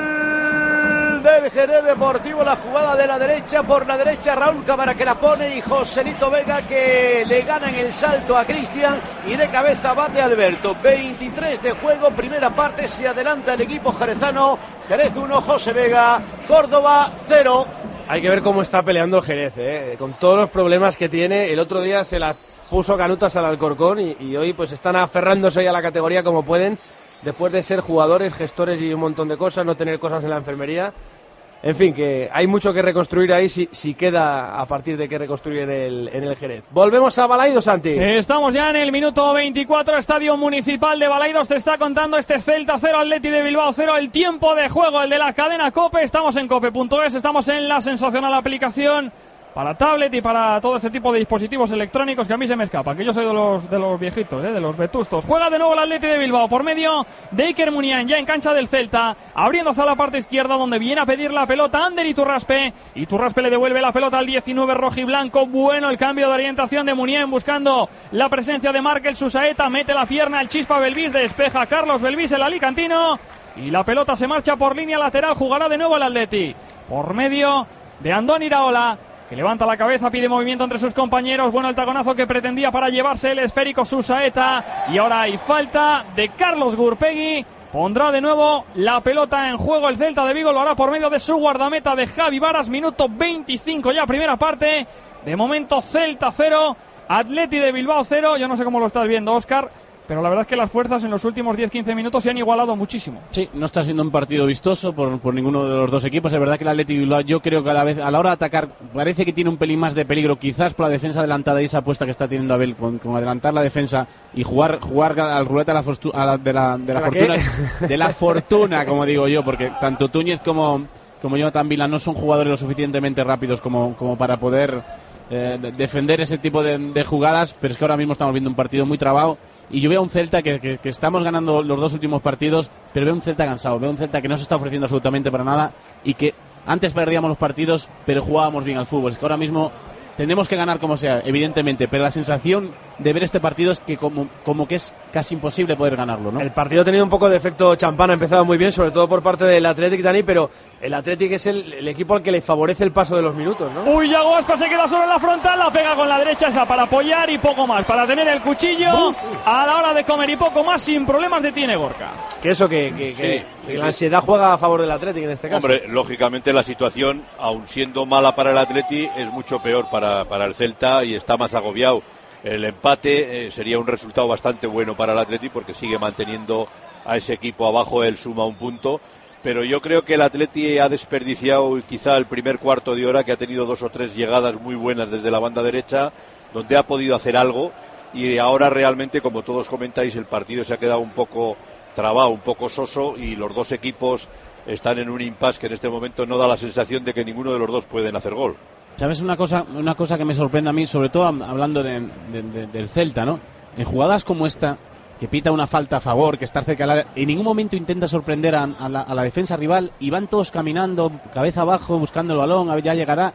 del Jerez Deportivo. La jugada de la derecha, por la derecha Raúl Cámara que la pone y Joselito Vega que le gana en el salto a Cristian y de cabeza bate a Alberto. veintitrés de juego, primera parte, se adelanta el equipo jerezano. Jerez uno, José Vega, Córdoba cero. Hay que ver cómo está peleando el Jerez, ¿eh? Con todos los problemas que tiene. El otro día se la puso canutas al Alcorcón y, y hoy pues están aferrándose hoy a la categoría como pueden, después de ser jugadores, gestores y un montón de cosas, no tener cosas en la enfermería. En fin, que hay mucho que reconstruir ahí si, si queda a partir de que reconstruir en el, en el Jerez. Volvemos a Balaidos, Santi. Estamos ya en el minuto veinticuatro, Estadio Municipal de Balaidos. Te está contando este Celta cero, Atleti de Bilbao cero. El tiempo de juego, el de la cadena COPE. Estamos en cope punto es, estamos en la sensacional aplicación para tablet y para todo este tipo de dispositivos electrónicos que a mí se me escapan, que yo soy de los de los viejitos, ¿eh? De los vetustos. Juega de nuevo el Atleti de Bilbao por medio de Iker Muniain, ya en cancha del Celta, abriendo hacia la parte izquierda donde viene a pedir la pelota Ander Iturraspe. Iturraspe le devuelve la pelota al diecinueve rojiblanco. Bueno el cambio de orientación de Muniain buscando la presencia de Markel Susaeta, mete la pierna el Chispa Belvis, despeja Carlos Belvis el alicantino y la pelota se marcha por línea lateral. Jugará de nuevo el Atleti por medio de Andón Iraola, que levanta la cabeza, pide movimiento entre sus compañeros. Bueno el taconazo que pretendía para llevarse el esférico Susaeta, y ahora hay falta de Carlos Gurpegui. Pondrá de nuevo la pelota en juego el Celta de Vigo, lo hará por medio de su guardameta de Javi Varas. Minuto veinticinco ya, primera parte. De momento Celta cero, Atleti de Bilbao cero. Yo no sé cómo lo estás viendo, Óscar, pero la verdad es que las fuerzas en los últimos diez quince minutos se han igualado muchísimo. Sí, no está siendo un partido vistoso por, por ninguno de los dos equipos. Es verdad que el Atleti Bilbao, yo creo que a la vez a la hora de atacar parece que tiene un pelín más de peligro, quizás por la defensa adelantada y esa apuesta que está teniendo Abel con, con adelantar la defensa y jugar jugar al ruleta de la, fortu, a la, de la, de la fortuna qué? de la fortuna, como digo yo, porque tanto Túñez como como Jonathan Vila no son jugadores lo suficientemente rápidos como, como para poder eh, defender ese tipo de, de jugadas, pero es que ahora mismo estamos viendo un partido muy trabado. Y yo veo a un Celta que, que, que estamos ganando los dos últimos partidos, pero veo un Celta cansado, veo un Celta que no se está ofreciendo absolutamente para nada y que antes perdíamos los partidos, pero jugábamos bien al fútbol. Es que ahora mismo tenemos que ganar como sea, evidentemente, pero la sensación de ver este partido es que como, como que es casi imposible poder ganarlo, ¿no? El partido ha tenido un poco de efecto champán, ha empezado muy bien, sobre todo por parte del Athletic, Dani, pero el Athletic es el, el equipo al que le favorece el paso de los minutos, ¿no? Uy, Yago Aspas se queda solo en la frontal, la pega con la derecha esa para apoyar y poco más, para tener el cuchillo uh, a la hora de comer y poco más, sin problemas detiene Gorka. Que eso, que, que, que, sí, que sí, la ansiedad sí. juega a favor del Athletic en este caso. Hombre, lógicamente la situación, aun siendo mala para el Athletic, es mucho peor para, para el Celta y está más agobiado. El empate eh, sería un resultado bastante bueno para el Athletic porque sigue manteniendo a ese equipo abajo, él suma un punto, pero yo creo que el Athletic ha desperdiciado quizá el primer cuarto de hora, que ha tenido dos o tres llegadas muy buenas desde la banda derecha donde ha podido hacer algo, y ahora realmente, como todos comentáis, el partido se ha quedado un poco trabado, un poco soso, y los dos equipos están en un impasse que en este momento no da la sensación de que ninguno de los dos pueden hacer gol. ¿Sabes una cosa una cosa que me sorprende a mí, sobre todo hablando de, de, de, del Celta, ¿no? En jugadas como esta, que pita una falta a favor, que está cerca del área, en ningún momento intenta sorprender a, a, la, a la defensa rival y van todos caminando, cabeza abajo, buscando el balón, a ver, ya llegará.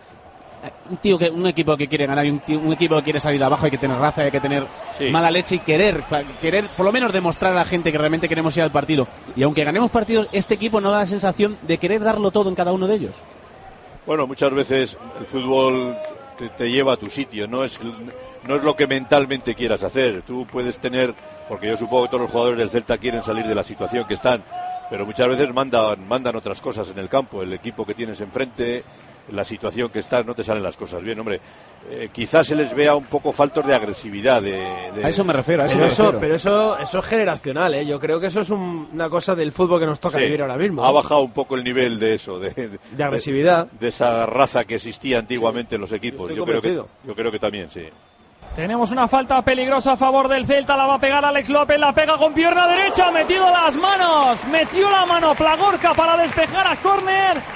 Un tío que un equipo que quiere ganar y un, tío, un equipo que quiere salir de abajo, hay que tener raza, hay que tener sí. mala leche y querer, querer por lo menos demostrar a la gente que realmente queremos ir al partido. Y aunque ganemos partidos, este equipo no da la sensación de querer darlo todo en cada uno de ellos. Bueno, muchas veces el fútbol te, te lleva a tu sitio, no es no es lo que mentalmente quieras hacer. Tú puedes tener, porque yo supongo que todos los jugadores del Celta quieren salir de la situación que están, pero muchas veces mandan mandan otras cosas en el campo, el equipo que tienes enfrente, la situación que estás, no te salen las cosas bien, hombre. Eh, quizás se les vea un poco faltos de agresividad. De, de... A eso me refiero, a eso pero, me eso, refiero. pero eso, eso es generacional, ¿eh? Yo creo que eso es un, una cosa del fútbol que nos toca sí, vivir ahora mismo. Ha ¿eh? bajado un poco el nivel de eso, de, de, de agresividad. De, de esa raza que existía antiguamente en los equipos. Yo, yo creo que, yo creo que también, sí. Tenemos una falta peligrosa a favor del Celta, la va a pegar Alex López, la pega con pierna derecha, metido las manos, metió la mano Plagorca para despejar a córner.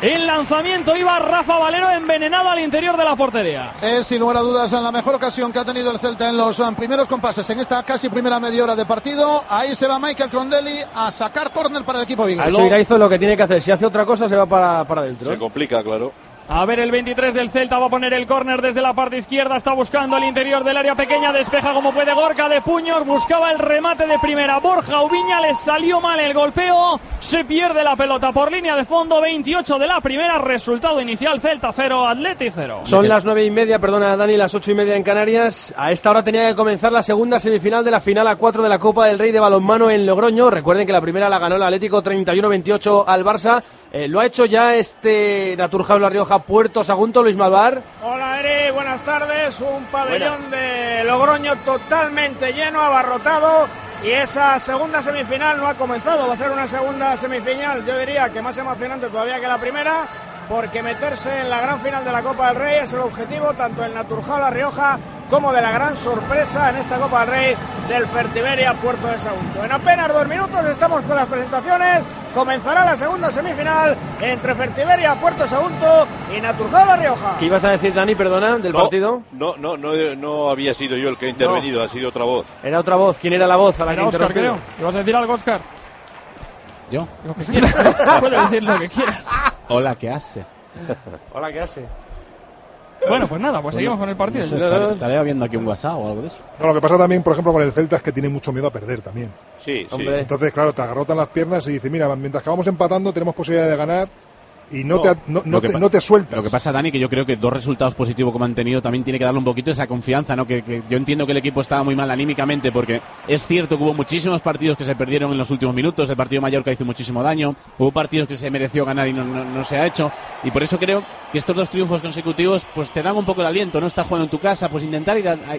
el lanzamiento iba Rafa Valero envenenado al interior de la portería. Es sin lugar a dudas la mejor ocasión que ha tenido el Celta en los primeros compases en esta casi primera media hora de partido. Ahí se va Michael Crondelli a sacar córner para el equipo vigués. Eso hizo lo que tiene que hacer, si hace otra cosa se va para, para adentro. Se complica, claro. A ver, el veintitrés del Celta va a poner el córner desde la parte izquierda, está buscando el interior del área pequeña, despeja como puede Gorka de puños, buscaba el remate de primera, Borja Ubiña, le salió mal el golpeo, se pierde la pelota por línea de fondo, veintiocho de la primera, resultado inicial Celta cero, Atleti cero. Son las nueve y media, perdona Dani, las ocho y media en Canarias. A esta hora tenía que comenzar la segunda semifinal de la final a cuatro de la Copa del Rey de balonmano en Logroño. Recuerden que la primera la ganó el Atlético treinta y uno veintiocho al Barça. Eh, lo ha hecho ya este Naturjao La Rioja Puerto Sagunto, Luis Malvar. Hola Eri, buenas tardes. Un pabellón Buena. de Logroño totalmente lleno, abarrotado, y esa segunda semifinal no ha comenzado. Va a ser una segunda semifinal, yo diría que más emocionante todavía que la primera, porque meterse en la gran final de la Copa del Rey es el objetivo tanto del Naturjao La Rioja como de la gran sorpresa en esta Copa del Rey del Fertiberia Puerto de Sagunto. En apenas dos minutos estamos con las presentaciones. Comenzará la segunda semifinal entre Fertiberia Puerto Sagunto y Naturjao La Rioja. ¿Qué ibas a decir, Dani, perdona, del no, partido? No, no, no, no había sido yo el que ha intervenido, no. Ha sido otra voz. Era otra voz. ¿Quién era la voz a la era que Oscar, interrumpió? creo. ¿Ibas a decir algo, Oscar? ¿Yo? Lo que quieras. Puedes decir lo que quieras. Hola, ¿qué hace? Hola, ¿qué hace? Bueno, pues nada, pues bueno, seguimos con el partido. No sé, estaré, estaré viendo aquí un WhatsApp o algo de eso. No, lo que pasa también, por ejemplo, con el Celta es que tiene mucho miedo a perder también. Sí, sí. Entonces, claro, te agarrotan las piernas y dices, mira, mientras que vamos empatando tenemos posibilidad de ganar y no, no, te, no, no, te, no te sueltas. Lo que pasa, Dani, que yo creo que dos resultados positivos como han tenido también tiene que darle un poquito esa confianza, ¿no? Que, que yo entiendo que el equipo estaba muy mal anímicamente, porque es cierto que hubo muchísimos partidos que se perdieron en los últimos minutos. El partido de Mallorca hizo muchísimo daño, hubo partidos que se mereció ganar y no, no, no se ha hecho, y por eso creo que estos dos triunfos consecutivos pues te dan un poco el aliento, ¿no? Estás jugando en tu casa, pues intentar ir a, a,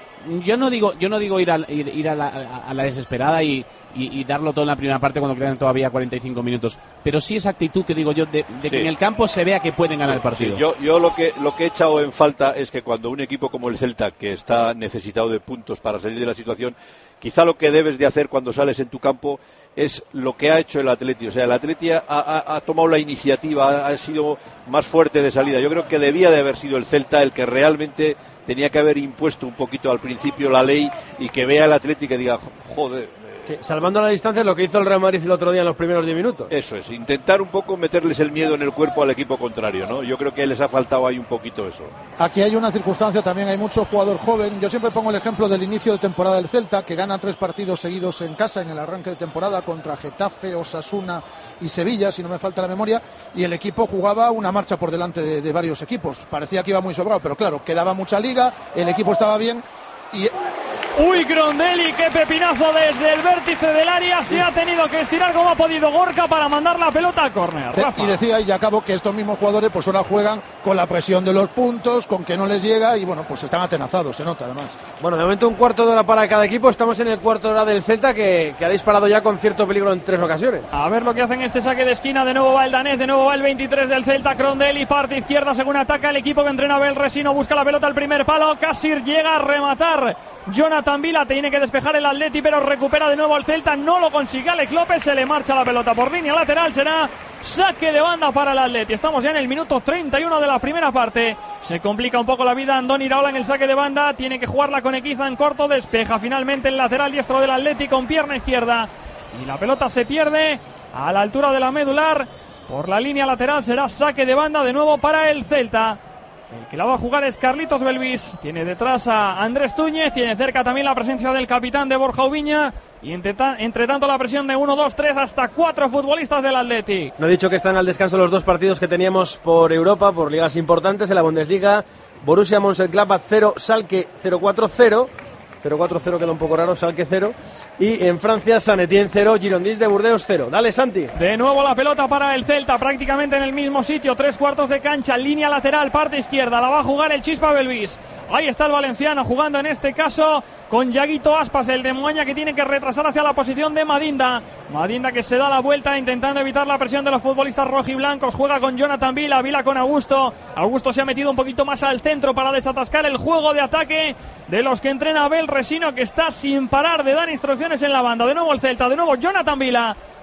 yo no digo yo no digo ir a, ir, ir a, la, a la desesperada y, y, y darlo todo en la primera parte cuando quedan todavía cuarenta y cinco minutos, pero sí esa actitud que digo yo de, de sí. que en el campo se vea que pueden ganar sí, el partido. Sí. Yo, yo lo que lo que he echado en falta es que cuando un equipo como el Celta, que está necesitado de puntos para salir de la situación, quizá lo que debes de hacer cuando sales en tu campo es lo que ha hecho el Atleti. O sea, el Atleti ha, ha, ha tomado la iniciativa, ha, ha sido más fuerte de salida. Yo creo que debía de haber sido el Celta el que realmente tenía que haber impuesto un poquito al principio la ley y que vea el Atleti que diga, joder. Sí, salvando la distancia, lo que hizo el Real Madrid el otro día en los primeros diez minutos. Eso es, intentar un poco meterles el miedo en el cuerpo al equipo contrario, ¿no? Yo creo que les ha faltado ahí un poquito eso. Aquí hay una circunstancia también, hay mucho jugador joven. Yo siempre pongo el ejemplo del inicio de temporada del Celta, que gana tres partidos seguidos en casa en el arranque de temporada contra Getafe, Osasuna y Sevilla, si no me falta la memoria, y el equipo jugaba una marcha por delante de, de varios equipos. Parecía que iba muy sobrado, pero claro, quedaba mucha liga, el equipo estaba bien y... Uy, Crondelli, qué pepinazo desde el vértice del área. Se ha tenido que estirar como ha podido Gorka para mandar la pelota al córner. Y decía, y ya acabo, que estos mismos jugadores pues ahora juegan con la presión de los puntos, con que no les llega y bueno, pues están atenazados, se nota además. Bueno, de momento un cuarto de hora para cada equipo. Estamos en el cuarto de hora del Celta que, que ha disparado ya con cierto peligro en tres ocasiones. A ver lo que hacen este saque de esquina. De nuevo va el danés, de nuevo va el veintitrés del Celta, Crondelli, parte izquierda según ataca el equipo que entrena Abel Resino. Busca la pelota al primer palo, Casir llega a rematar. Jonathan Vila, tiene que despejar el Atleti, pero recupera de nuevo el Celta, no lo consigue Alex López, se le marcha la pelota por línea lateral, será saque de banda para el Atleti. Estamos ya en el minuto treinta y uno de la primera parte, se complica un poco la vida Andoni Iraola en el saque de banda, tiene que jugarla con Equiza en corto, despeja finalmente el lateral diestro del Atleti con pierna izquierda, y la pelota se pierde a la altura de la medular, por la línea lateral será saque de banda de nuevo para el Celta. El que la va a jugar es Carlitos Belvis. Tiene detrás a Andrés Túñez. Tiene cerca también la presencia del capitán de Borja Ubiña. Y entre, entre tanto la presión de uno, dos, tres hasta cuatro futbolistas del Athletic. No he dicho que están al descanso los dos partidos que teníamos por Europa, por ligas importantes. En la Bundesliga, Borussia Mönchengladbach cero, Schalke cero cuatro cero. cero cuatro cero queda un poco raro, Schalke cero. Y en Francia, Saint Etienne cero, Girondins de Burdeos cero. Dale, Santi. De nuevo la pelota para el Celta, prácticamente en el mismo sitio, tres cuartos de cancha, línea lateral, parte izquierda, la va a jugar el Chispa Belvis. Ahí está el valenciano jugando en este caso con Yaguito Aspas, el de Moaña, que tiene que retrasar hacia la posición de Madinda. Madinda que se da la vuelta intentando evitar la presión de los futbolistas rojiblancos. Juega con Jonathan Vila, Vila con Augusto. Augusto se ha metido un poquito más al centro para desatascar el juego de ataque de los que entrena Abel Resino, que está sin parar de dar instrucciones en la banda. De nuevo el Celta, de nuevo Jonathan Vila.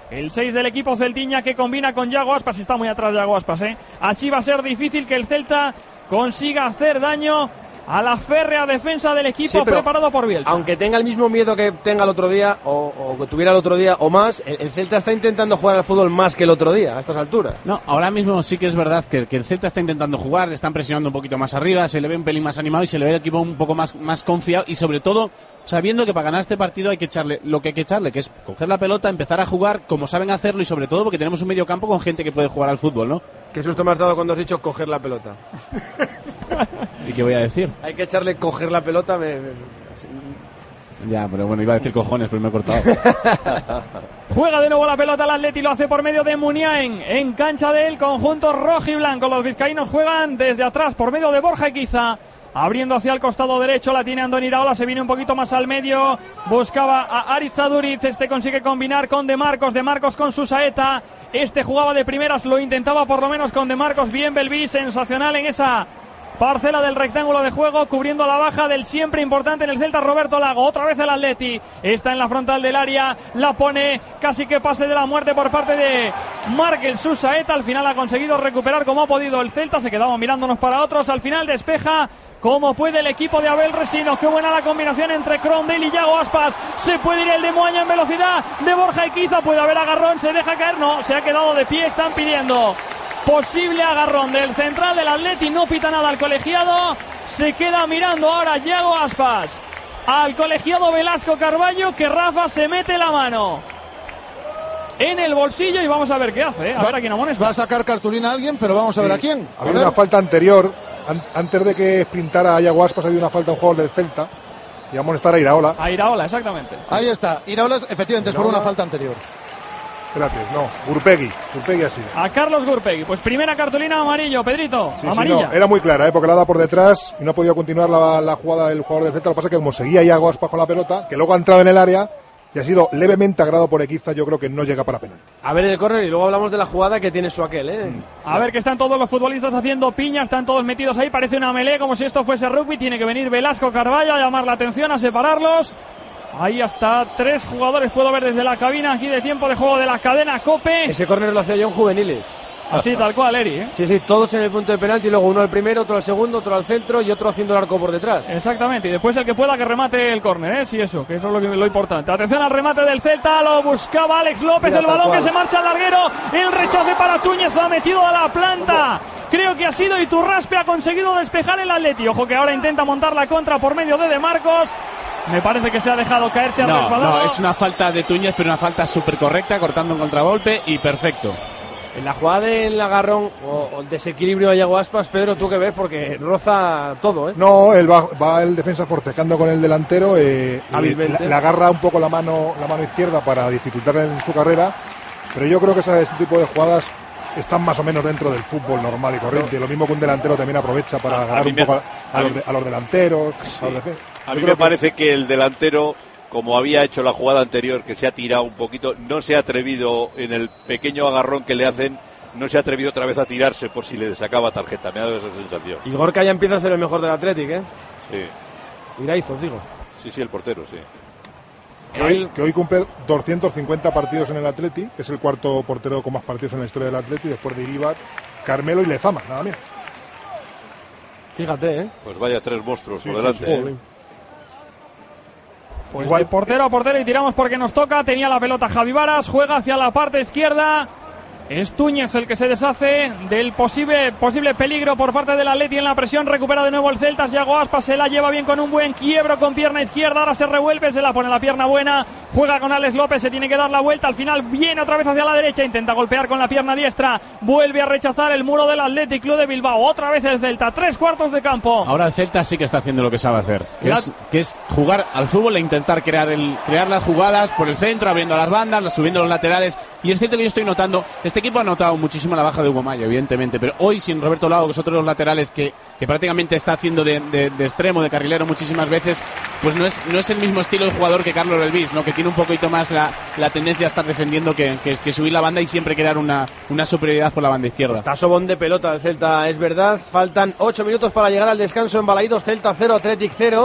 El seis del equipo celtiña que combina con Yago Aspas. Está muy atrás Yago Aspas, ¿eh? Así va a ser difícil que el Celta consiga hacer daño a la férrea defensa del equipo, sí, preparado por Bielsa. Aunque tenga el mismo miedo que tenga el otro día, o, o que tuviera el otro día, o más, el, el Celta está intentando jugar al fútbol más que el otro día, a estas alturas. No, ahora mismo sí que es verdad que, que el Celta está intentando jugar, le están presionando un poquito más arriba, se le ve un pelín más animado y se le ve el equipo un poco más, más confiado, y sobre todo sabiendo que para ganar este partido hay que echarle lo que hay que echarle, que es coger la pelota, empezar a jugar como saben hacerlo, y sobre todo porque tenemos un medio campo con gente que puede jugar al fútbol, ¿no? Qué susto me has dado cuando has dicho coger la pelota. ¿Y qué voy a decir? Hay que echarle coger la pelota. Me, me, ya, pero bueno, iba a decir cojones, pero me he cortado. Juega de nuevo la pelota el Atleti, lo hace por medio de Muniain en cancha del conjunto rojiblanco. Los vizcaínos juegan desde atrás por medio de Borja Equiza. Abriendo hacia el costado derecho, la tiene Andoni Iraola, se viene un poquito más al medio, buscaba a Aritz Aduriz, este consigue combinar con De Marcos, De Marcos con su saeta, este jugaba de primeras, lo intentaba por lo menos con De Marcos, bien Belbí, sensacional en esa parcela del rectángulo de juego, cubriendo la baja del siempre importante en el Celta Roberto Lago. Otra vez el Atleti, está en la frontal del área, la pone casi que pase de la muerte por parte de Markel, su saeta, al final ha conseguido recuperar como ha podido el Celta, se quedaba mirándonos para otros, al final despeja como puede el equipo de Abel Resino. Qué buena la combinación entre Crondel y Yago Aspas. Se puede ir el de Moaña en velocidad de Borja Equiza. Puede haber agarrón, se deja caer. No, se ha quedado de pie. Están pidiendo posible agarrón del central del Atleti. No pita nada al colegiado. Se queda mirando ahora Yago Aspas al colegiado Velasco Carballo, que Rafa se mete la mano en el bolsillo y vamos a ver qué hace, ¿eh? A va, ver a quién amonesta. Va a sacar cartulina a alguien, pero vamos a ver sí. a quién. A Había ver. una falta anterior, an antes de que sprintara a Yago Aspas, había una falta a un jugador del Celta y a amonestar a Iraola. A Iraola, exactamente. Ahí está, Iraola efectivamente Iraola. Es por una falta anterior. Espérate, no, Gurpegui, Gurpegui ha sido. A Carlos Gurpegui, pues primera cartulina amarillo, Pedrito, sí, amarilla. Sí, no, era muy clara, ¿eh? Porque la da por detrás y no ha podido continuar la, la jugada del jugador del Celta. Lo que pasa es que como seguía Yago Aspas con la pelota, que luego ha entrado en el área y ha sido levemente agrado por Equiza, yo creo que no llega para penalti. A ver el córner y luego hablamos de la jugada que tiene su aquel, ¿eh? Mm. A ver que están todos los futbolistas haciendo piña, están todos metidos ahí, parece una melee como si esto fuese rugby, tiene que venir Velasco Carballo a llamar la atención, a separarlos. Ahí hasta tres jugadores puedo ver desde la cabina aquí de tiempo de juego de la cadena COPE. Ese córner lo hacía yo en juveniles. Así tal cual, Eri, ¿eh? Sí, sí, todos en el punto de penalti, luego uno al primero, otro al segundo, otro al centro y otro haciendo el arco por detrás. Exactamente, y después el que pueda que remate el córner, ¿eh? Sí, eso, que eso es lo, que, lo importante. Atención al remate del Celta, lo buscaba Alex López, mira, el balón que se marcha al larguero, el rechace para Túñez, lo ha metido a la planta. Creo que ha sido Iturraspe, ha conseguido despejar el Atleti. Ojo que ahora intenta montar la contra por medio de De Marcos. Me parece que se ha dejado caerse al no, resbalado. No, es una falta de Túñez, pero una falta súper correcta, cortando un contragolpe y perfecto. En la jugada del agarrón o, o el desequilibrio a Yago Aspas, Pedro, ¿tú qué ves? Porque roza todo, ¿eh? No, él va, va el defensa forcejando con el delantero, eh, le, le agarra un poco la mano, la mano izquierda para dificultar en su carrera, pero yo creo que ese, este tipo de jugadas están más o menos dentro del fútbol normal y corriente. Lo mismo que un delantero también aprovecha para a, ganar a un me, poco a, a, los, de, a los delanteros. Sí. A, los de, a mí me que... parece que el delantero, como había hecho la jugada anterior, que se ha tirado un poquito, no se ha atrevido en el pequeño agarrón que le hacen, no se ha atrevido otra vez a tirarse por si le sacaba tarjeta. Me ha dado esa sensación. Y Gorka ya empieza a ser el mejor del Athletic, ¿eh? Sí. Iraizos, digo. Sí, sí, el portero, sí. Que hoy, que hoy cumple doscientos cincuenta partidos en el Atleti, que es el cuarto portero con más partidos en la historia del Atleti, después de Iribar, Carmelo y Lezama, nada menos. Fíjate, ¿eh? Pues vaya tres monstruos sí, por delante. Sí, sí, sí. Pues igual, de portero a portero y tiramos porque nos toca. Tenía la pelota Javi Varas, juega hacia la parte izquierda. Es Túñez el que se deshace del posible, posible peligro por parte del Atleti en la presión. Recupera de nuevo el Celta. Yago Aspas se la lleva bien con un buen quiebro con pierna izquierda. Ahora se revuelve, se la pone la pierna buena. Juega con Alex López, se tiene que dar la vuelta. Al final viene otra vez hacia la derecha. Intenta golpear con la pierna diestra. Vuelve a rechazar el muro del Athletic Club de Bilbao. Otra vez el Celta. Tres cuartos de campo. Ahora el Celta sí que está haciendo lo que sabe hacer. Que, la... es, que es jugar al fútbol e intentar crear, el, crear las jugadas por el centro, abriendo las bandas, subiendo los laterales. Y es cierto que yo estoy notando, este equipo ha notado muchísimo la baja de Hugo Mayo, evidentemente, pero hoy sin Roberto Lago, que es otro de los laterales que, que prácticamente está haciendo de, de, de extremo, de carrilero muchísimas veces, pues no es, no es el mismo estilo de jugador que Carlos Belbís, ¿no? Que tiene un poquito más la, la tendencia a estar defendiendo que, que, que subir la banda y siempre crear una, una superioridad por la banda izquierda. Está sobón de pelota el Celta, es verdad. Faltan ocho minutos para llegar al descanso en Balaídos. Celta cero, Athletic cero.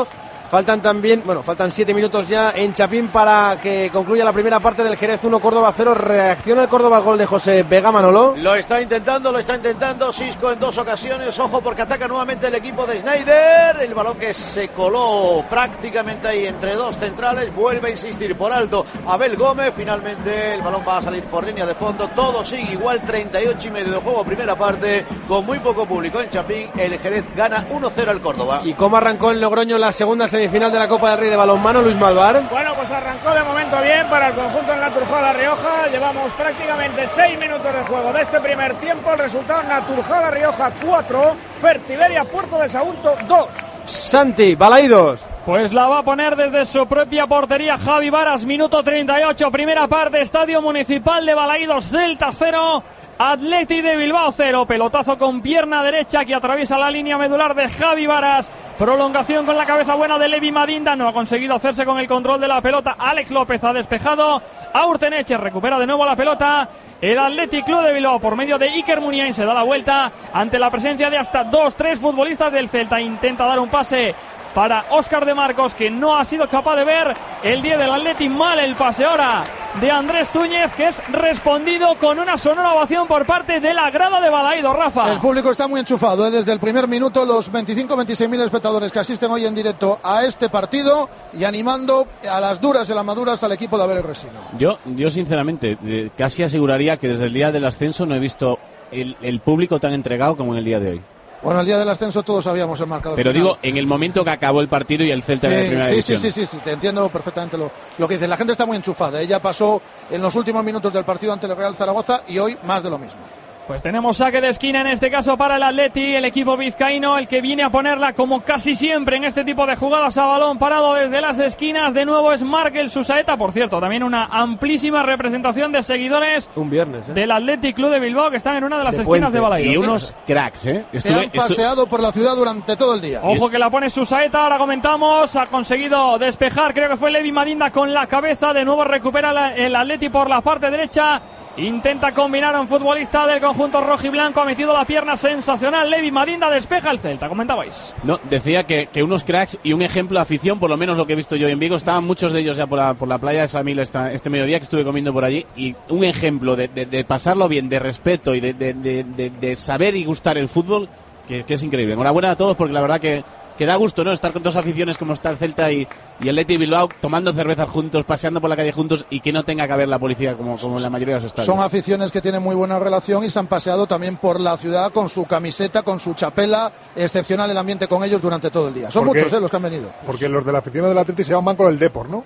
Faltan también, bueno, faltan siete minutos ya en Chapín para que concluya la primera parte del Jerez uno, Córdoba cero. Reacciona el Córdoba al gol de José Vega, Manolo. Lo está intentando, lo está intentando Xisco en dos ocasiones. Ojo porque ataca nuevamente el equipo de Schneider. El balón que se coló prácticamente ahí entre dos centrales. Vuelve a insistir por alto Abel Gómez. Finalmente el balón va a salir por línea de fondo. Todo sigue igual, treinta y ocho y medio de juego, primera parte, con muy poco público en Chapín. El Jerez gana uno cero al Córdoba. ¿Y cómo arrancó el Logroño la segunda semifinal de la Copa del Rey de balonmano, Luis Malvar? Bueno, pues arrancó de momento bien para el conjunto en Naturjala La Rioja. Llevamos prácticamente seis minutos de juego de este primer tiempo. El resultado: Naturjala La Rioja cuatro, Fertiberia Puerto de Sagunto dos. Santi, Balaidos. Pues la va a poner desde su propia portería Javi Varas, minuto treinta y ocho, primera parte, Estadio Municipal de Balaidos, Celta cero, Athletic de Bilbao cero. Pelotazo con pierna derecha que atraviesa la línea medular de Javi Varas. Prolongación con la cabeza buena de Levi Madinda. No ha conseguido hacerse con el control de la pelota. Alex López ha despejado. Aurteneche recupera de nuevo la pelota. El Athletic Club de Bilbao por medio de Iker Muniain se da la vuelta ante la presencia de hasta dos, tres futbolistas del Celta. Intenta dar un pase para Óscar de Marcos, que no ha sido capaz de ver el diez del Athletic. Mal el pase ahora de Andrés Túñez, que es respondido con una sonora ovación por parte de la grada de Balaidos, Rafa. El público está muy enchufado, ¿eh? Desde el primer minuto, los veinticinco a veintiséis mil espectadores que asisten hoy en directo a este partido y animando a las duras y a las maduras al equipo de Abel Resino. Yo, yo sinceramente, eh, casi aseguraría que desde el día del ascenso no he visto el, el público tan entregado como en el día de hoy. Bueno, el día del ascenso todos sabíamos el marcador Pero final. digo, en el momento que acabó el partido y el Celta sí, en la primera sí, división. Sí, sí, sí, sí, te entiendo perfectamente lo, lo que dices. La gente está muy enchufada. Ella pasó en los últimos minutos del partido ante el Real Zaragoza y hoy más de lo mismo. Pues tenemos saque de esquina en este caso para el Atleti, el equipo vizcaíno, el que viene a ponerla como casi siempre en este tipo de jugadas a balón parado desde las esquinas. De nuevo es Markel Susaeta, por cierto, también una amplísima representación de seguidores un viernes, ¿eh? del Athletic Club de Bilbao, que están en una de las de esquinas puente. de Balaidos. Y unos cracks, ¿eh? Estuve, Se han paseado por la ciudad durante todo el día. Ojo que la pone Susaeta, ahora comentamos, ha conseguido despejar, creo que fue Levi Madinda con la cabeza. De nuevo recupera la, el Athletic por la parte derecha. Intenta combinar a un futbolista del conjunto rojiblanco, ha metido la pierna sensacional. Levi Madinda despeja el Celta, comentabais. No, decía que, que unos cracks y un ejemplo de afición, por lo menos lo que he visto yo en Vigo. Estaban muchos de ellos ya por la, por la playa de Samil esta, este mediodía que estuve comiendo por allí. Y un ejemplo de, de, de pasarlo bien, de respeto y de, de, de, de, de saber y gustar el fútbol, que, que es increíble. Enhorabuena a todos, porque la verdad que que da gusto, ¿no? Estar con dos aficiones como está el Celta y, y el Athletic Bilbao, tomando cervezas juntos, paseando por la calle juntos y que no tenga que haber la policía como, como en la mayoría de los estadios. Son aficiones que tienen muy buena relación y se han paseado también por la ciudad con su camiseta, con su chapela. Excepcional el ambiente con ellos durante todo el día. Son porque, muchos, ¿eh? Los que han venido. Porque los de la afición del Athletic se llaman con el Depor, ¿no?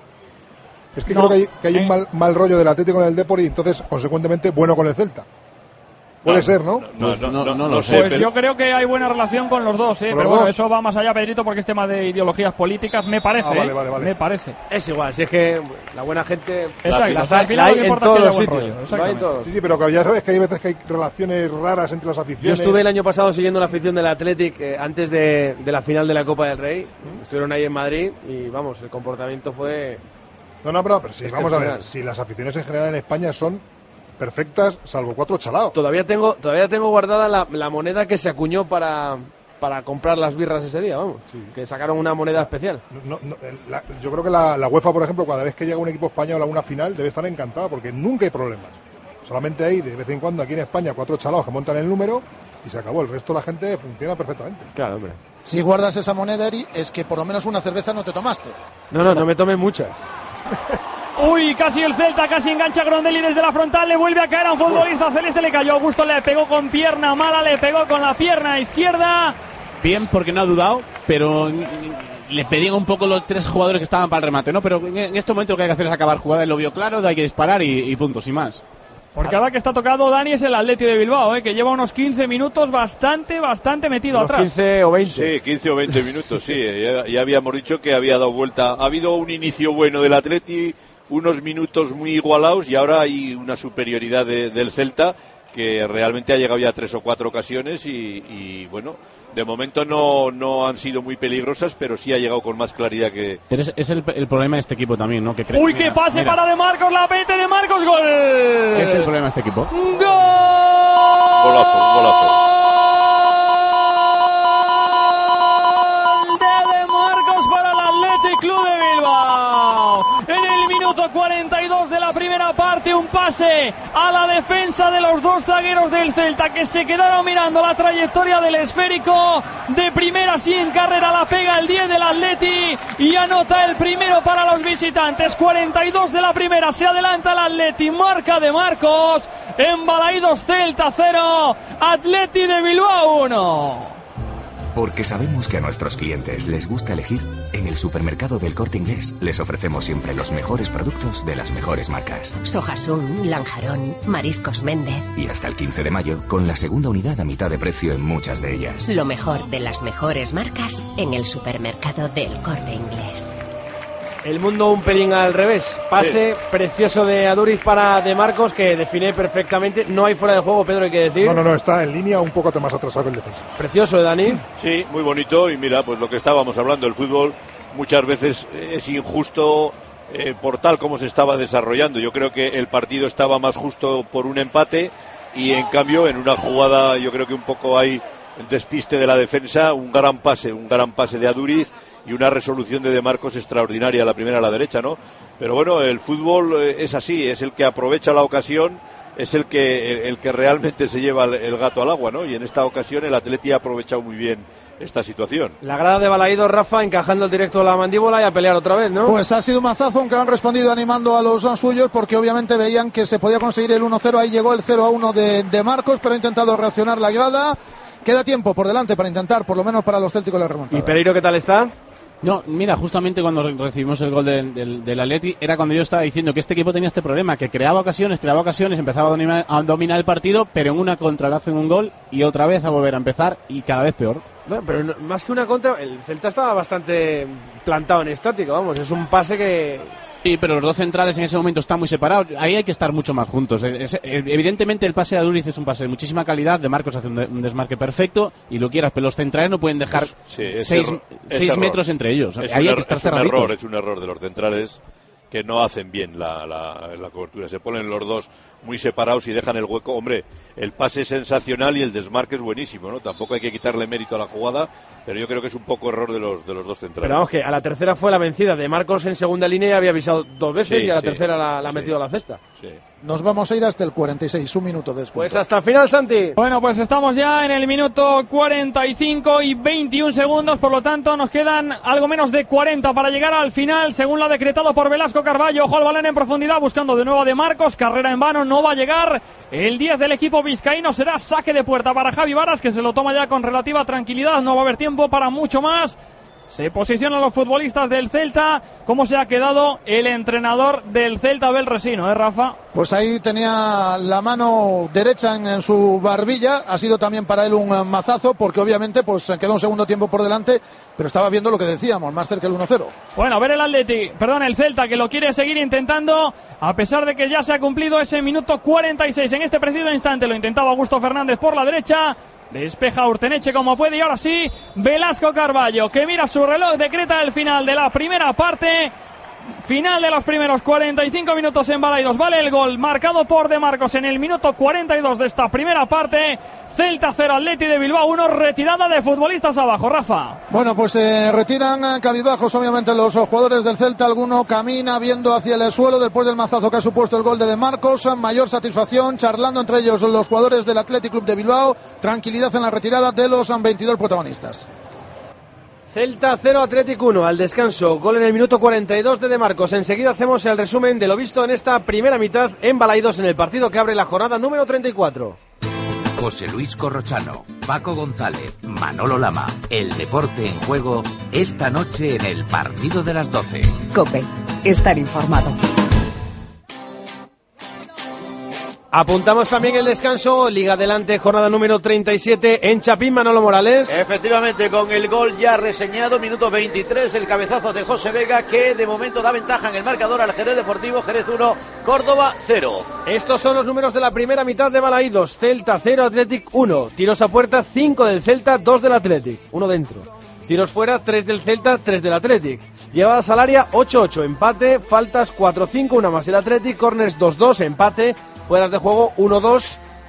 Es que no, creo que hay, que hay eh. un mal, mal rollo del Atlético con el Depor y entonces, consecuentemente, bueno con el Celta. Puede no, ser, ¿no? No, Pues no, no, no, no no lo sé. Pues pero... yo creo que hay buena relación con los dos, ¿eh? ¿Con pero los bueno, dos? eso va más allá, Pedrito, porque es tema de ideologías políticas, me parece, Ah, vale, ¿eh? vale, vale. me parece. Es igual, si es que la buena gente... Exacto, la, o sea, al final la lo hay que en importa es todos que los haya buen sitios. rollo, La hay en exactamente. todos. Sí, sí, pero que ya sabes que hay veces que hay relaciones raras entre las aficiones. Yo estuve el año pasado siguiendo la afición del Athletic eh, antes de, de la final de la Copa del Rey. Estuvieron ahí en Madrid y vamos, el comportamiento fue... No, no, pero, pero sí, vamos a ver, excepcional. si las aficiones en general en España son perfectas, salvo cuatro chalaos. Todavía tengo, todavía tengo guardada la, la moneda que se acuñó para, para comprar las birras ese día, vamos. Sí. Que sacaron una moneda especial. No, no, la, yo creo que la, la UEFA, por ejemplo, cada vez que llega un equipo español a una final debe estar encantada porque nunca hay problemas. Solamente hay de vez en cuando aquí en España cuatro chalaos que montan el número y se acabó. El resto de la gente funciona perfectamente. Claro, hombre. Si guardas esa moneda, Eri, es que por lo menos una cerveza no te tomaste. No, no, no me tomen muchas. Uy, casi el Celta, casi engancha Grondelli desde la frontal, le vuelve a caer a un futbolista celeste, le cayó Augusto, le pegó con pierna mala, le pegó con la pierna izquierda. Bien, porque no ha dudado, pero le pedían un poco los tres jugadores que estaban para el remate, ¿no? Pero en, en este momento lo que hay que hacer es acabar jugada, él lo vio claro, hay que disparar y, y punto, sin más. Porque ahora que está tocado Dani es el Athletic de Bilbao, ¿eh? Que lleva unos quince minutos bastante, bastante metido Unos atrás. quince o veinte. Sí, quince o veinte minutos, sí. Ya, ya habíamos dicho que había dado vuelta. Ha habido un inicio bueno del Atleti, unos minutos muy igualados y ahora hay una superioridad de, del Celta que realmente ha llegado ya a tres o cuatro ocasiones y, y bueno, de momento no, no han sido muy peligrosas, pero sí ha llegado con más claridad que... Pero es, es el, el problema de este equipo también, ¿no? Que cree, Uy, qué mira, pase mira, para De Marcos, la mete De Marcos, gol. Es el problema de este equipo. ¡Gol! Golazo, golazo. De De Marcos para el Athletic cuarenta y dos de la primera parte, un pase a la defensa de los dos zagueros del Celta que se quedaron mirando la trayectoria del esférico. De primera, sí, en carrera la pega el diez del Atleti y anota el primero para los visitantes. Cuarenta y dos de la primera, se adelanta el Atleti, marca de Marcos. En Balaídos, Celta cero, Atleti de Bilbao uno. Porque sabemos que a nuestros clientes les gusta elegir, en el supermercado del Corte Inglés les ofrecemos siempre los mejores productos de las mejores marcas. Sojasún, Lanjarón, Mariscos Méndez. Y hasta el quince de mayo, con la segunda unidad a mitad de precio en muchas de ellas. Lo mejor de las mejores marcas en el supermercado del Corte Inglés. El mundo un pelín al revés. Pase sí. precioso de Aduriz para De Marcos, que define perfectamente. No hay fuera de juego, Pedro, hay que decir. No, no, no, está en línea, un poco más atrasado que el defensa. Precioso, ¿eh, Dani? Sí, muy bonito. Y mira, pues lo que estábamos hablando, el fútbol muchas veces es injusto eh, por tal como se estaba desarrollando. Yo creo que el partido estaba más justo por un empate y en cambio en una jugada yo creo que un poco hay despiste de la defensa, un gran pase, un gran pase de Aduriz y una resolución de De Marcos extraordinaria, la primera a la derecha, ¿no? Pero bueno, el fútbol es así, es el que aprovecha la ocasión, es el que el, el que realmente se lleva el, el gato al agua, ¿no? Y en esta ocasión el Atleti ha aprovechado muy bien esta situación. La grada de Balaídos, Rafa, encajando el directo a la mandíbula y a pelear otra vez, ¿no? Pues ha sido un mazazo, aunque han respondido animando a los suyos, porque obviamente veían que se podía conseguir el uno cero, ahí llegó el cero a uno de, de Marcos, pero ha intentado reaccionar la grada. Queda tiempo por delante para intentar, por lo menos para los célticos, la remontada. ¿Y Pereiro qué tal está? No, mira, justamente cuando recibimos el gol del, del, del Atleti era cuando yo estaba diciendo que este equipo tenía este problema, que creaba ocasiones, creaba ocasiones, empezaba a dominar, a dominar el partido, pero en una contra le hacen un gol y otra vez a volver a empezar y cada vez peor. Bueno, pero no, más que una contra, el Celta estaba bastante plantado en estático, vamos, es un pase que... Sí, pero los dos centrales en ese momento están muy separados. Ahí hay que estar mucho más juntos. Es, es, evidentemente el pase de Aduriz es un pase de muchísima calidad. De Marcos hace un, de, un desmarque perfecto y lo quieras, pero los centrales no pueden dejar sí, seis, error, seis metros entre ellos. Es Ahí un, hay que estar es un cerraditos. error, es un error de los centrales que no hacen bien la, la, la cobertura. Se ponen los dos muy separados y dejan el hueco. Hombre, el pase es sensacional y el desmarque es buenísimo, ¿no? Tampoco hay que quitarle mérito a la jugada, pero yo creo que es un poco error de los de los dos centrales. Pero vamos, que a la tercera fue la vencida de Marcos en segunda línea y había avisado dos veces sí, y a la sí, tercera la, la ha sí, metido a la cesta. Sí. Nos vamos a ir hasta el cuarenta y seis, un minuto después. Pues hasta el final, Santi. Bueno, pues estamos ya en el minuto cuarenta y cinco y veintiún segundos, por lo tanto nos quedan algo menos de cuarenta para llegar al final, según lo decretado por Velasco Carballo. Ojo al balón en profundidad, buscando de nuevo a De Marcos, carrera en vano, no va a llegar. El diez del equipo vizcaíno, será saque de puerta para Javi Varas, que se lo toma ya con relativa tranquilidad, no va a haber tiempo para mucho más. Se posicionan los futbolistas del Celta. ¿Cómo se ha quedado el entrenador del Celta, Abel Resino, eh, Rafa? Pues ahí tenía la mano derecha en, en su barbilla. Ha sido también para él un mazazo, porque obviamente pues quedó un segundo tiempo por delante, pero estaba viendo lo que decíamos, más cerca el uno cero. Bueno, a ver el Atleti, perdón, el Celta, que lo quiere seguir intentando, a pesar de que ya se ha cumplido ese minuto cuarenta y seis. En este preciso instante lo intentaba Augusto Fernández por la derecha. Despeja Urteneche como puede y ahora sí Velasco Carballo, que mira su reloj, decreta el final de la primera parte, final de los primeros cuarenta y cinco minutos en Balaídos. Vale el gol marcado por De Marcos en el minuto cuarenta y dos de esta primera parte. Celta cero, Atleti de Bilbao uno, retirada de futbolistas abajo, Rafa. Bueno, pues se eh, retiran cabizbajos obviamente los jugadores del Celta. Alguno camina viendo hacia el suelo después del mazazo que ha supuesto el gol de De Marcos. Mayor satisfacción, charlando entre ellos los jugadores del Athletic Club de Bilbao. Tranquilidad en la retirada de los veintidós protagonistas. Celta cero, Athletic uno, al descanso, gol en el minuto cuarenta y dos de De Marcos. Enseguida hacemos el resumen de lo visto en esta primera mitad en Balaídos, en el partido que abre la jornada número treinta y cuatro. José Luis Corrochano, Paco González, Manolo Lama, el deporte en juego, esta noche en el partido de las doce. COPE, estar informado. Apuntamos también el descanso, Liga Adelante, jornada número treinta y siete en Chapín, Manolo Morales. Efectivamente, con el gol ya reseñado, minuto veintitrés, el cabezazo de José Vega, que de momento da ventaja en el marcador al Jerez Deportivo, Jerez uno, Córdoba cero. Estos son los números de la primera mitad de Balaídos, Celta cero, Athletic uno, tiros a puerta cinco del Celta, dos del Athletic, uno dentro. Tiros fuera, tres del Celta, tres del Athletic. Llevadas al área, ocho ocho, empate, faltas cuatro cinco, una más el Athletic, corners dos dos, empate. Fueras de juego uno dos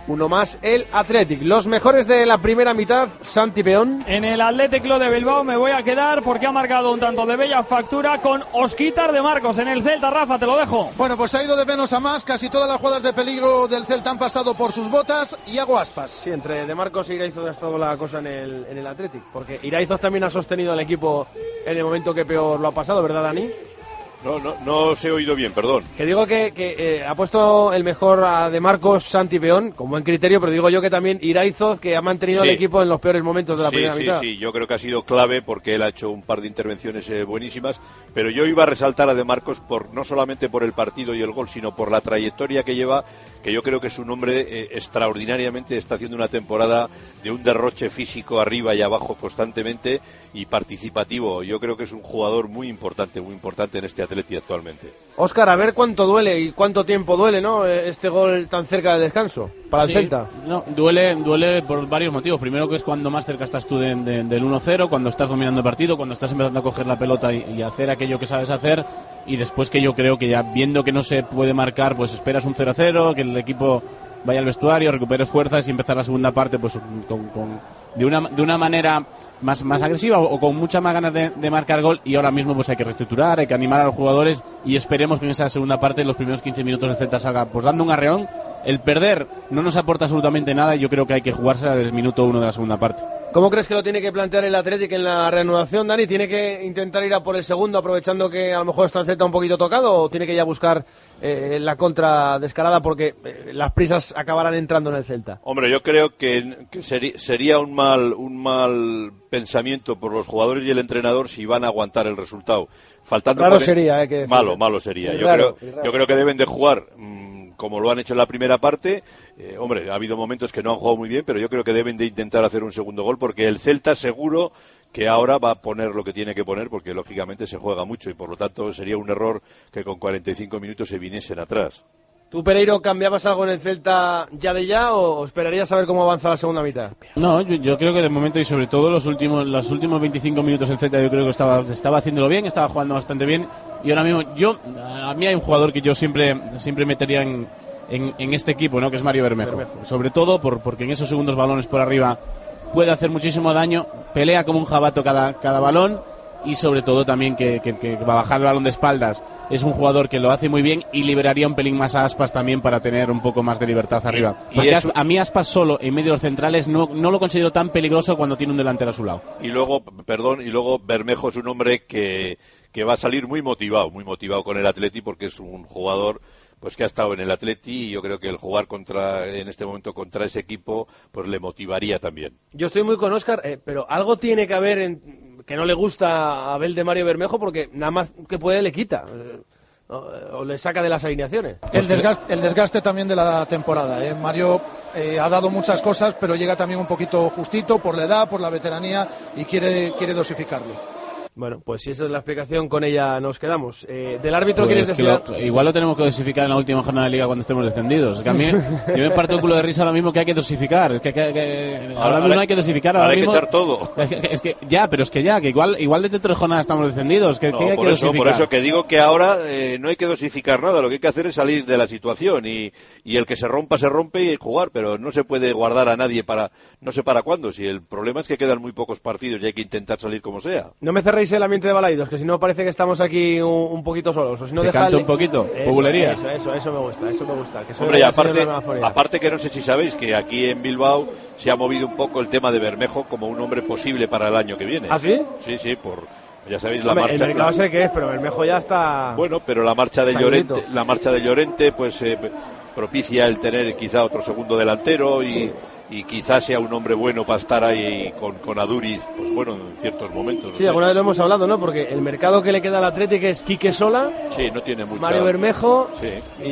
uno más el Athletic. Los mejores de la primera mitad, Santi Peón. En el Athletic Club de Bilbao me voy a quedar porque ha marcado un tanto de bella factura con Osquitar de Marcos. En el Celta, Rafa, te lo dejo. Bueno, pues ha ido de menos a más. Casi todas las jugadas de peligro del Celta han pasado por sus botas. Y hago aspas. Sí, entre de Marcos e Iraizoz ha estado la cosa en el, en el Athletic, porque Iraizoz también ha sostenido al equipo en el momento que peor lo ha pasado, ¿verdad, Dani? No, no, no os he oído bien, perdón. Que digo que, que eh, ha puesto el mejor a de Marcos Santi Peón, con buen criterio, pero digo yo que también Iraizoz, que ha mantenido sí. al equipo en los peores momentos de la sí, primera sí, mitad. Sí, sí, yo creo que ha sido clave porque él ha hecho un par de intervenciones eh, buenísimas, pero yo iba a resaltar a de Marcos por no solamente por el partido y el gol, sino por la trayectoria que lleva, que yo creo que es un hombre eh, extraordinariamente, está haciendo una temporada de un derroche físico arriba y abajo constantemente y participativo. Yo creo que es un jugador muy importante, muy importante en este Atleti actualmente. Óscar, a ver cuánto duele y cuánto tiempo duele, ¿no? Este gol tan cerca del descanso para sí, el Celta. No, duele, duele por varios motivos. Primero que es cuando más cerca estás tú de, de, del uno cero, cuando estás dominando el partido, cuando estás empezando a coger la pelota y, y hacer aquello que sabes hacer. Y después que yo creo que ya viendo que no se puede marcar, pues esperas un cero a cero, que el equipo vaya al vestuario, recupere fuerzas y empezar la segunda parte pues con, con, de, una, de una manera más, más agresiva o, o con muchas más ganas de, de marcar gol. Y ahora mismo pues hay que reestructurar, hay que animar a los jugadores y esperemos que en esa segunda parte, en los primeros quince minutos, el Celta salga pues dando un arreón. El perder no nos aporta absolutamente nada y yo creo que hay que jugarse desde el minuto uno de la segunda parte. ¿Cómo crees que lo tiene que plantear el Athletic en la reanudación, Dani? ¿Tiene que intentar ir a por el segundo aprovechando que a lo mejor está el Celta un poquito tocado o tiene que ya buscar eh, la contra descarada porque eh, las prisas acabarán entrando en el Celta? Hombre, yo creo que, que seri, sería un mal, un mal pensamiento por los jugadores y el entrenador si van a aguantar el resultado. Faltando Raro sería, eh, que malo, malo sería. Yo, raro, creo, yo creo que deben de jugar mmm, como lo han hecho en la primera parte. Eh, hombre, ha habido momentos que no han jugado muy bien, pero yo creo que deben de intentar hacer un segundo gol porque el Celta seguro que ahora va a poner lo que tiene que poner porque lógicamente se juega mucho y por lo tanto sería un error que con cuarenta y cinco minutos se viniesen atrás. ¿Tú, Pereiro, cambiabas algo en el Celta ya de ya o esperarías a ver cómo avanza la segunda mitad? No, yo, yo creo que de momento y sobre todo los últimos los últimos veinticinco minutos el Celta yo creo que estaba estaba haciéndolo bien, estaba jugando bastante bien y ahora mismo yo a mí hay un jugador que yo siempre siempre metería en, en, en este equipo, ¿no? Que es Mario Bermejo. Bermejo. Sobre todo por, porque en esos segundos balones por arriba puede hacer muchísimo daño, pelea como un jabato cada cada balón y sobre todo también que, que, que va a bajar el balón de espaldas. Es un jugador que lo hace muy bien y liberaría un pelín más a Aspas también para tener un poco más de libertad arriba. Y, y eso... a mí Aspas solo en medio de los centrales no, no lo considero tan peligroso cuando tiene un delantero a su lado. Y luego, perdón, y luego Bermejo es un hombre que, que va a salir muy motivado, muy motivado con el Atleti porque es un jugador pues que ha estado en el Atleti y yo creo que el jugar contra en este momento contra ese equipo pues le motivaría también. Yo estoy muy con Óscar, eh, pero algo tiene que haber en... que no le gusta a Abel de Mario Bermejo porque nada más que puede le quita eh, o, o le saca de las alineaciones. El desgaste, el desgaste también de la temporada. ¿eh? Mario eh, ha dado muchas cosas, pero llega también un poquito justito por la edad, por la veteranía y quiere, quiere dosificarlo. Bueno, pues si esa es la explicación, con ella nos quedamos. Eh, ¿Del árbitro pues quieres decir? Lo, igual lo tenemos que dosificar en la última jornada de Liga cuando estemos descendidos. Es que a mí yo me parto el culo de risa ahora mismo que hay que dosificar. Es que, que, que ahora, ahora mismo no hay que dosificar. Ahora, ahora mismo, hay que echar todo. Es que, es que ya, pero es que ya, que igual igual de tres jornadas estamos descendidos. Que, no, que hay por que eso, dosificar. Por eso que digo que ahora eh, no hay que dosificar nada. Lo que hay que hacer es salir de la situación y, y el que se rompa, se rompe y jugar. Pero no se puede guardar a nadie para no sé para cuándo. Si el problema es que quedan muy pocos partidos y hay que intentar salir como sea. No me cerréis el ambiente de Balaidos, que si no parece que estamos aquí un, un poquito solos. O si no te dejadle... canto un poquito, eso, populería. Eso, eso, eso me gusta, eso me gusta. Que Hombre, y aparte, aparte que no sé si sabéis que aquí en Bilbao se ha movido un poco el tema de Bermejo como un hombre posible para el año que viene. ¿Ah, sí? Sí, sí, por... Ya sabéis la Hombre, marcha. El mercado sé qué es, pero Bermejo ya está... Bueno, pero la marcha de Llorente, la marcha de Llorente pues eh, propicia el tener quizá otro segundo delantero y... Sí. Y quizás sea un hombre bueno para estar ahí con, con Aduriz, pues bueno, en ciertos momentos. Sí, no alguna sé. vez lo hemos hablado, ¿no? Porque el mercado que le queda al Atlético es Quique Sola, sí, no tiene mucha... Mario Bermejo sí. y,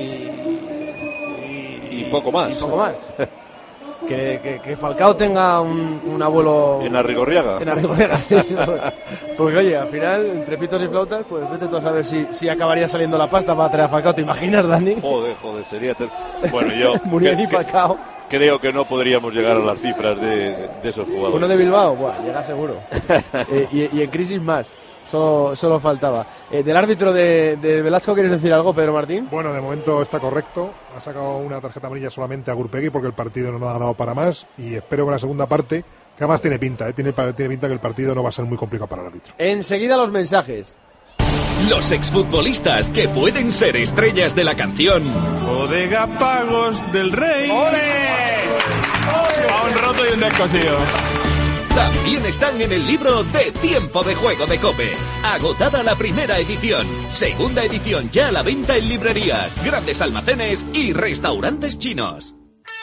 y, y poco más. Y poco más. que, que, que Falcao tenga un, un abuelo... En Arrigorriaga. En Arrigorriaga, sí, sí. Porque oye, al final, entre pitos y flautas, pues vete tú a saber si, si acabaría saliendo la pasta para traer a Falcao. ¿Te imaginas, Dani? Joder, joder, sería... Ter... Bueno, yo... Muriel y Falcao. Creo que no podríamos llegar a las cifras de, de esos jugadores. Uno de Bilbao, buah, llega seguro. eh, y, y en crisis más. Solo, solo faltaba. Eh, del árbitro de, de Velasco, ¿quieres decir algo, Pedro Martín? Bueno, de momento está correcto. Ha sacado una tarjeta amarilla solamente a Gurpegui porque el partido no ha dado para más. Y espero que la segunda parte, que además tiene pinta, ¿eh? tiene, tiene pinta que el partido no va a ser muy complicado para el árbitro. Enseguida los mensajes. Los exfutbolistas que pueden ser estrellas de la canción. Bodega Pagos del Rey. ¡Ole! A un roto y un descosido. También están en el libro de Tiempo de Juego de COPE. Agotada la primera edición. Segunda edición ya a la venta en librerías, grandes almacenes y restaurantes chinos.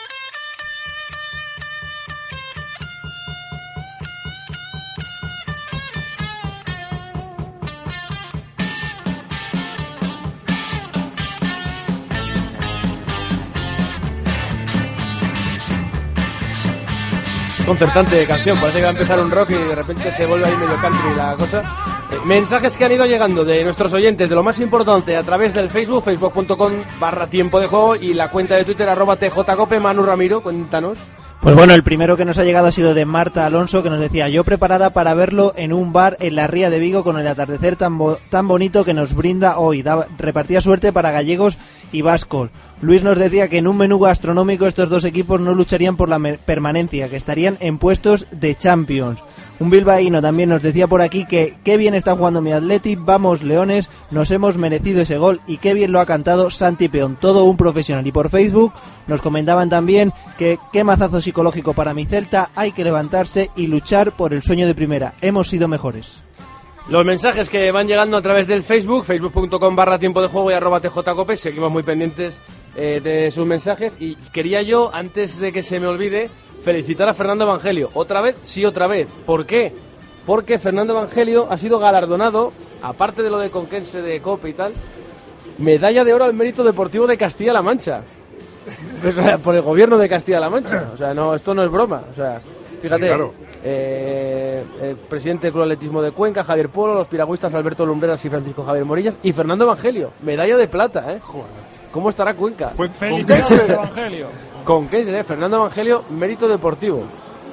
Concertante canción, parece que va a empezar un rock y de repente se vuelve ahí medio country la cosa. Eh, mensajes que han ido llegando de nuestros oyentes, de lo más importante, a través del Facebook, facebook punto com barra tiempo de juego, y la cuenta de Twitter, arroba tjcope. Manu Ramiro, cuéntanos. Pues bueno, el primero que nos ha llegado ha sido de Marta Alonso, que nos decía: yo preparada para verlo en un bar en la Ría de Vigo con el atardecer tan, bo- tan bonito que nos brinda hoy. Da- repartía suerte para gallegos y vascos. Luis nos decía que en un menú gastronómico estos dos equipos no lucharían por la me- permanencia, que estarían en puestos de Champions. Un bilbaíno también nos decía por aquí que qué bien está jugando mi Athletic, vamos Leones, nos hemos merecido ese gol y qué bien lo ha cantado Santi Peón, todo un profesional. Y por Facebook nos comentaban también que qué mazazo psicológico para mi Celta, hay que levantarse y luchar por el sueño de primera, hemos sido mejores. Los mensajes que van llegando a través del Facebook, facebook punto com barra tiempo de juego y arroba tjcope, seguimos muy pendientes eh, de sus mensajes. Y quería yo, antes de que se me olvide, felicitar a Fernando Evangelio. Otra vez, sí, otra vez. ¿Por qué? Porque Fernando Evangelio ha sido galardonado, aparte de lo de Conquense de Cope y tal, medalla de oro al mérito deportivo de Castilla-La Mancha. O sea, por el gobierno de Castilla-La Mancha. O sea, no, esto no es broma. O sea, fíjate, sí, claro. eh, el presidente del Club Atletismo de Cuenca, Javier Polo, los piragüistas Alberto Lumbreras y Francisco Javier Morillas, y Fernando Evangelio, medalla de plata, ¿eh? Joder. ¿Cómo estará Cuenca? Pues felicidades, Evangelio. Con qué, ¿eh? Fernando Evangelio, mérito deportivo.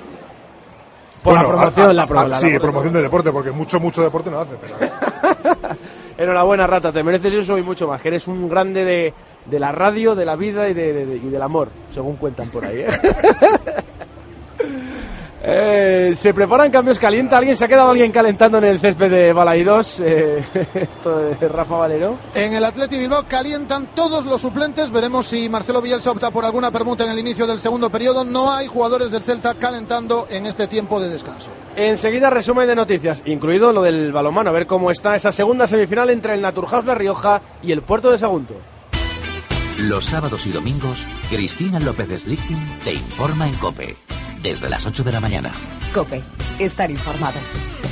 Por bueno, la promoción, a, a, la, pro, a, la, sí, la promoción de deporte, porque mucho, mucho deporte no hace. Pero... Enhorabuena, Rata, te mereces eso y mucho más, que eres un grande de, de la radio, de la vida y, de, de, de, y del amor, según cuentan por ahí, ¿eh? Eh, se preparan cambios, calienta alguien, se ha quedado alguien calentando en el césped de Balaidos, eh, esto de Rafa Valero. En el Athletic Bilbao calientan todos los suplentes, veremos si Marcelo Bielsa opta por alguna permuta en el inicio del segundo periodo. No hay jugadores del Celta calentando en este tiempo de descanso. Enseguida resumen de noticias, incluido lo del balonmano, a ver cómo está esa segunda semifinal entre el Naturhaus La Rioja y el Puerto de Sagunto. Los sábados y domingos, Cristina López Slichting te informa en COPE. Desde las ocho de la mañana. COPE. Estar informado.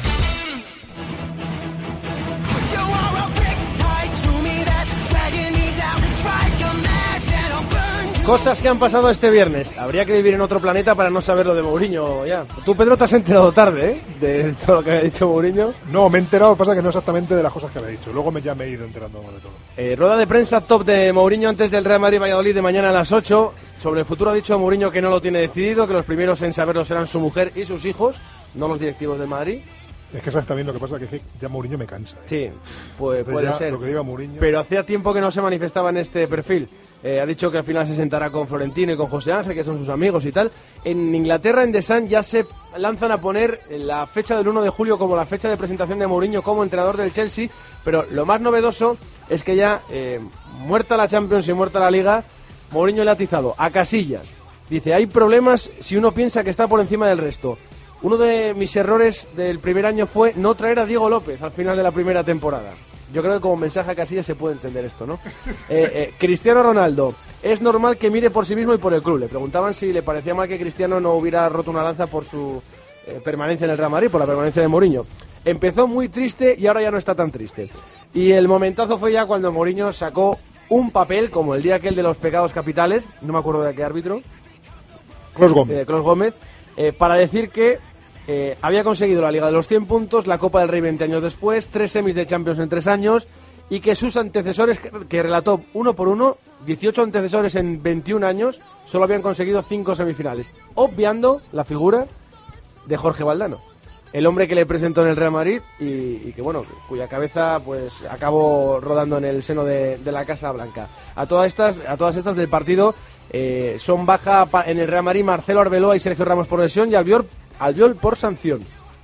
Cosas que han pasado este viernes. Habría que vivir en otro planeta para no saber lo de Mourinho ya. Tú, Pedro, te has enterado tarde, ¿eh? De todo lo que ha dicho Mourinho. No, me he enterado, pasa que no exactamente de las cosas que había dicho. Luego me, ya me he ido enterando de todo. Eh, rueda de prensa top de Mourinho antes del Real Madrid-Valladolid de mañana a las ocho. Sobre el futuro ha dicho Mourinho que no lo tiene decidido, que los primeros en saberlo serán su mujer y sus hijos, no los directivos de Madrid. Es que sabes también lo que pasa, que ya Mourinho me cansa, ¿eh? Sí, pues puede ser. Lo que diga Mourinho... Pero hacía tiempo que no se manifestaba en este perfil. Eh, ha dicho que al final se sentará con Florentino y con José Ángel, que son sus amigos y tal. En Inglaterra, en The Sun, ya se lanzan a poner la fecha del uno de julio como la fecha de presentación de Mourinho como entrenador del Chelsea. Pero lo más novedoso es que ya, eh, muerta la Champions y muerta la Liga, Mourinho le ha atizado a Casillas. Dice, hay problemas si uno piensa que está por encima del resto. Uno de mis errores del primer año fue no traer a Diego López al final de la primera temporada. Yo creo que como mensaje a Casillas se puede entender esto, ¿no? Eh, eh, Cristiano Ronaldo, es normal que mire por sí mismo y por el club. Le preguntaban si le parecía mal que Cristiano no hubiera roto una lanza por su eh, permanencia en el Real Madrid, por la permanencia de Mourinho. Empezó muy triste y ahora ya no está tan triste. Y el momentazo fue ya cuando Mourinho sacó un papel, como el día aquel de los pecados capitales, no me acuerdo de qué árbitro. Clos Gómez. Eh, Clos Gómez. Eh, para decir que eh, había conseguido la Liga de los cien puntos, la Copa del Rey veinte años después, tres semis de Champions en tres años, y que sus antecesores, que, que relató uno por uno, dieciocho antecesores en veintiún años, solo habían conseguido cinco semifinales, obviando la figura de Jorge Valdano. el hombre que le presentó en el Real Madrid y, y que bueno, cuya cabeza pues acabó rodando en el seno de, de la Casa Blanca. A todas estas, a todas estas del partido eh, son baja en el Real Madrid Marcelo Arbeloa y Sergio Ramos por lesión y Albiol, Albiol por sanción.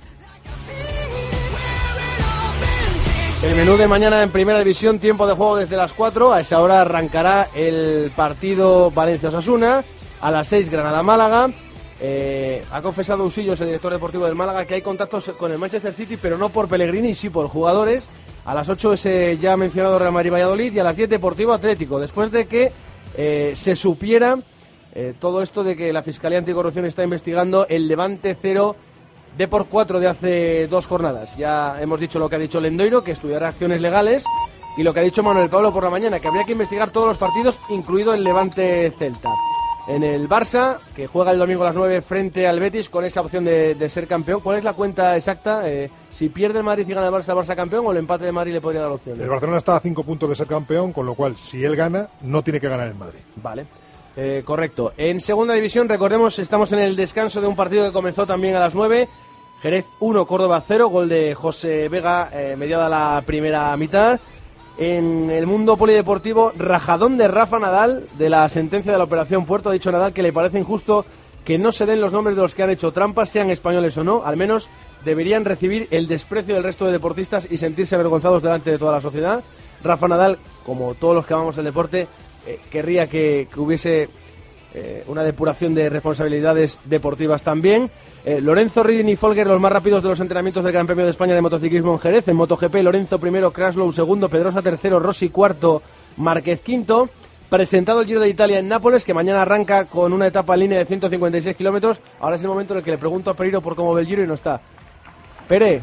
El menú de mañana en Primera División, tiempo de juego desde las cuatro, a esa hora arrancará el partido Valencia-Osasuna, a las seis Granada-Málaga. Eh, ha confesado Usillos, el director deportivo del Málaga, que hay contactos con el Manchester City, pero no por Pellegrini, sí por jugadores. A las ocho ese ya mencionado Real Madrid-Valladolid y a las diez Deportivo Atlético, después de que eh, se supiera eh, todo esto de que la Fiscalía Anticorrupción está investigando el Levante cero D por cuatro de hace dos jornadas. Ya hemos dicho lo que ha dicho Lendoiro, que estudiará acciones legales, y lo que ha dicho Manuel Pablo por la mañana, que habría que investigar todos los partidos, incluido el Levante Celta. En el Barça, que juega el domingo a las nueve frente al Betis, con esa opción de, de ser campeón. ¿Cuál es la cuenta exacta? Eh, si pierde el Madrid y gana el Barça, ¿el Barça campeón o el empate de Madrid le podría dar opción? El Barcelona está a cinco puntos de ser campeón, con lo cual, si él gana, no tiene que ganar el Madrid. Vale. Eh, correcto. En segunda división, recordemos, estamos en el descanso de un partido que comenzó también a las nueve. Jerez uno, Córdoba cero, gol de José Vega, eh, mediada la primera mitad. En el mundo polideportivo, rajadón de Rafa Nadal de la sentencia de la Operación Puerto. Ha dicho Nadal que le parece injusto que no se den los nombres de los que han hecho trampas, sean españoles o no. Al menos deberían recibir el desprecio del resto de deportistas y sentirse avergonzados delante de toda la sociedad. Rafa Nadal, como todos los que amamos el deporte, eh, querría que, que hubiese eh, una depuración de responsabilidades deportivas también. Eh, Lorenzo, Ridin y Folger, los más rápidos de los entrenamientos del Gran Premio de España de motociclismo en Jerez. En MotoGP, Lorenzo primero, Kraslow segundo, Pedrosa tercero, Rossi cuarto, Márquez quinto. Presentado el Giro de Italia en Nápoles, que mañana arranca con una etapa en línea de ciento cincuenta y seis kilómetros. Ahora es el momento en el que le pregunto a Pereiro por cómo ve el Giro y no está. Pere,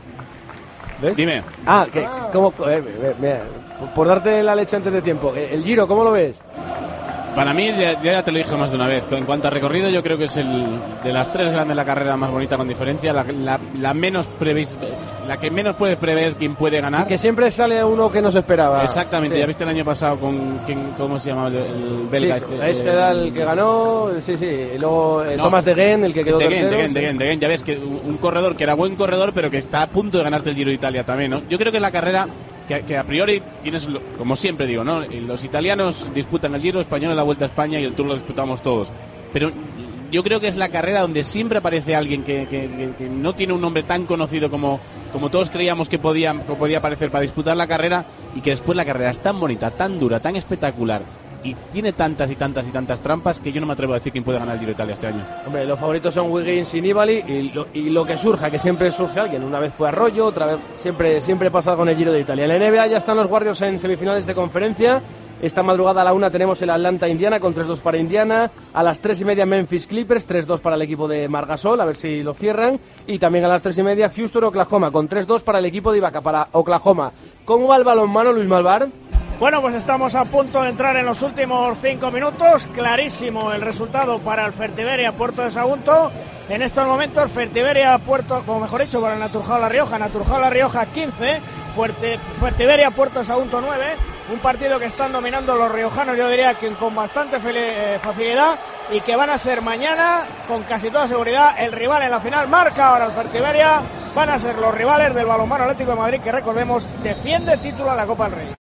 ¿ves? Dime. Ah, que, ¿cómo, eh, eh, mira, por darte la leche antes de tiempo. El Giro, ¿cómo lo ves? Para mí, ya, ya te lo dije más de una vez, en cuanto a recorrido, yo creo que es el de las tres grandes la carrera más bonita con diferencia, la, la, la menos previs, la que menos puedes prever quién puede ganar. Y que siempre sale uno que no se esperaba. Exactamente, sí. Ya viste el año pasado con, ¿quién, ¿cómo se llama el, el belga? Sí, este? Es Gedal el que ganó, sí, sí, y luego eh, no, Thomas de Gen, el que quedó de tercero. Gen, de Gen, sí. de Gen, de Gen, ya ves que un, un corredor que era buen corredor, pero que está a punto de ganarte el Giro de Italia también, ¿no? Yo creo que es la carrera que, que a priori tienes, como siempre digo, ¿no? Los italianos disputan el Giro, los españoles la Vuelta a España y el Tour lo disputamos todos. Pero yo creo que es la carrera donde siempre aparece alguien que, que, que, que no tiene un nombre tan conocido como, como todos creíamos que podía, que podía aparecer para disputar la carrera, y que después la carrera es tan bonita, tan dura, tan espectacular y tiene tantas y tantas y tantas trampas que yo no me atrevo a decir quién puede ganar el Giro de Italia este año. Hombre, los favoritos son Wiggins y Nibali, y lo, y lo que surja, que siempre surge alguien. Una vez fue Arroyo, otra vez siempre, siempre pasa con el Giro de Italia. En la N B A ya están los Warriors en semifinales de conferencia. Esta madrugada a la una tenemos el Atlanta-Indiana con tres dos para Indiana. A las tres y media Memphis Clippers, tres dos para el equipo de Margasol, a ver si lo cierran. Y también a las tres y media Houston-Oklahoma con tres dos para el equipo de Ibaka, para Oklahoma. ¿Cómo va el balonmano, Luis Malvar? Bueno, pues estamos a punto de entrar en los últimos cinco minutos. Clarísimo el resultado para el Fertiberia Puerto de Sagunto. En estos momentos Fertiberia Puerto, como mejor dicho, para el Naturjao La Rioja. Naturjao La Rioja quince, Fuerte, Fertiberia Puerto de Sagunto nueve. Un partido que están dominando los riojanos, yo diría que con bastante facilidad, y que van a ser mañana, con casi toda seguridad, el rival en la final. Marca ahora el Fertiberia. Van a ser los rivales del Balonmano Atlético de Madrid, que recordemos defiende título a la Copa del Rey.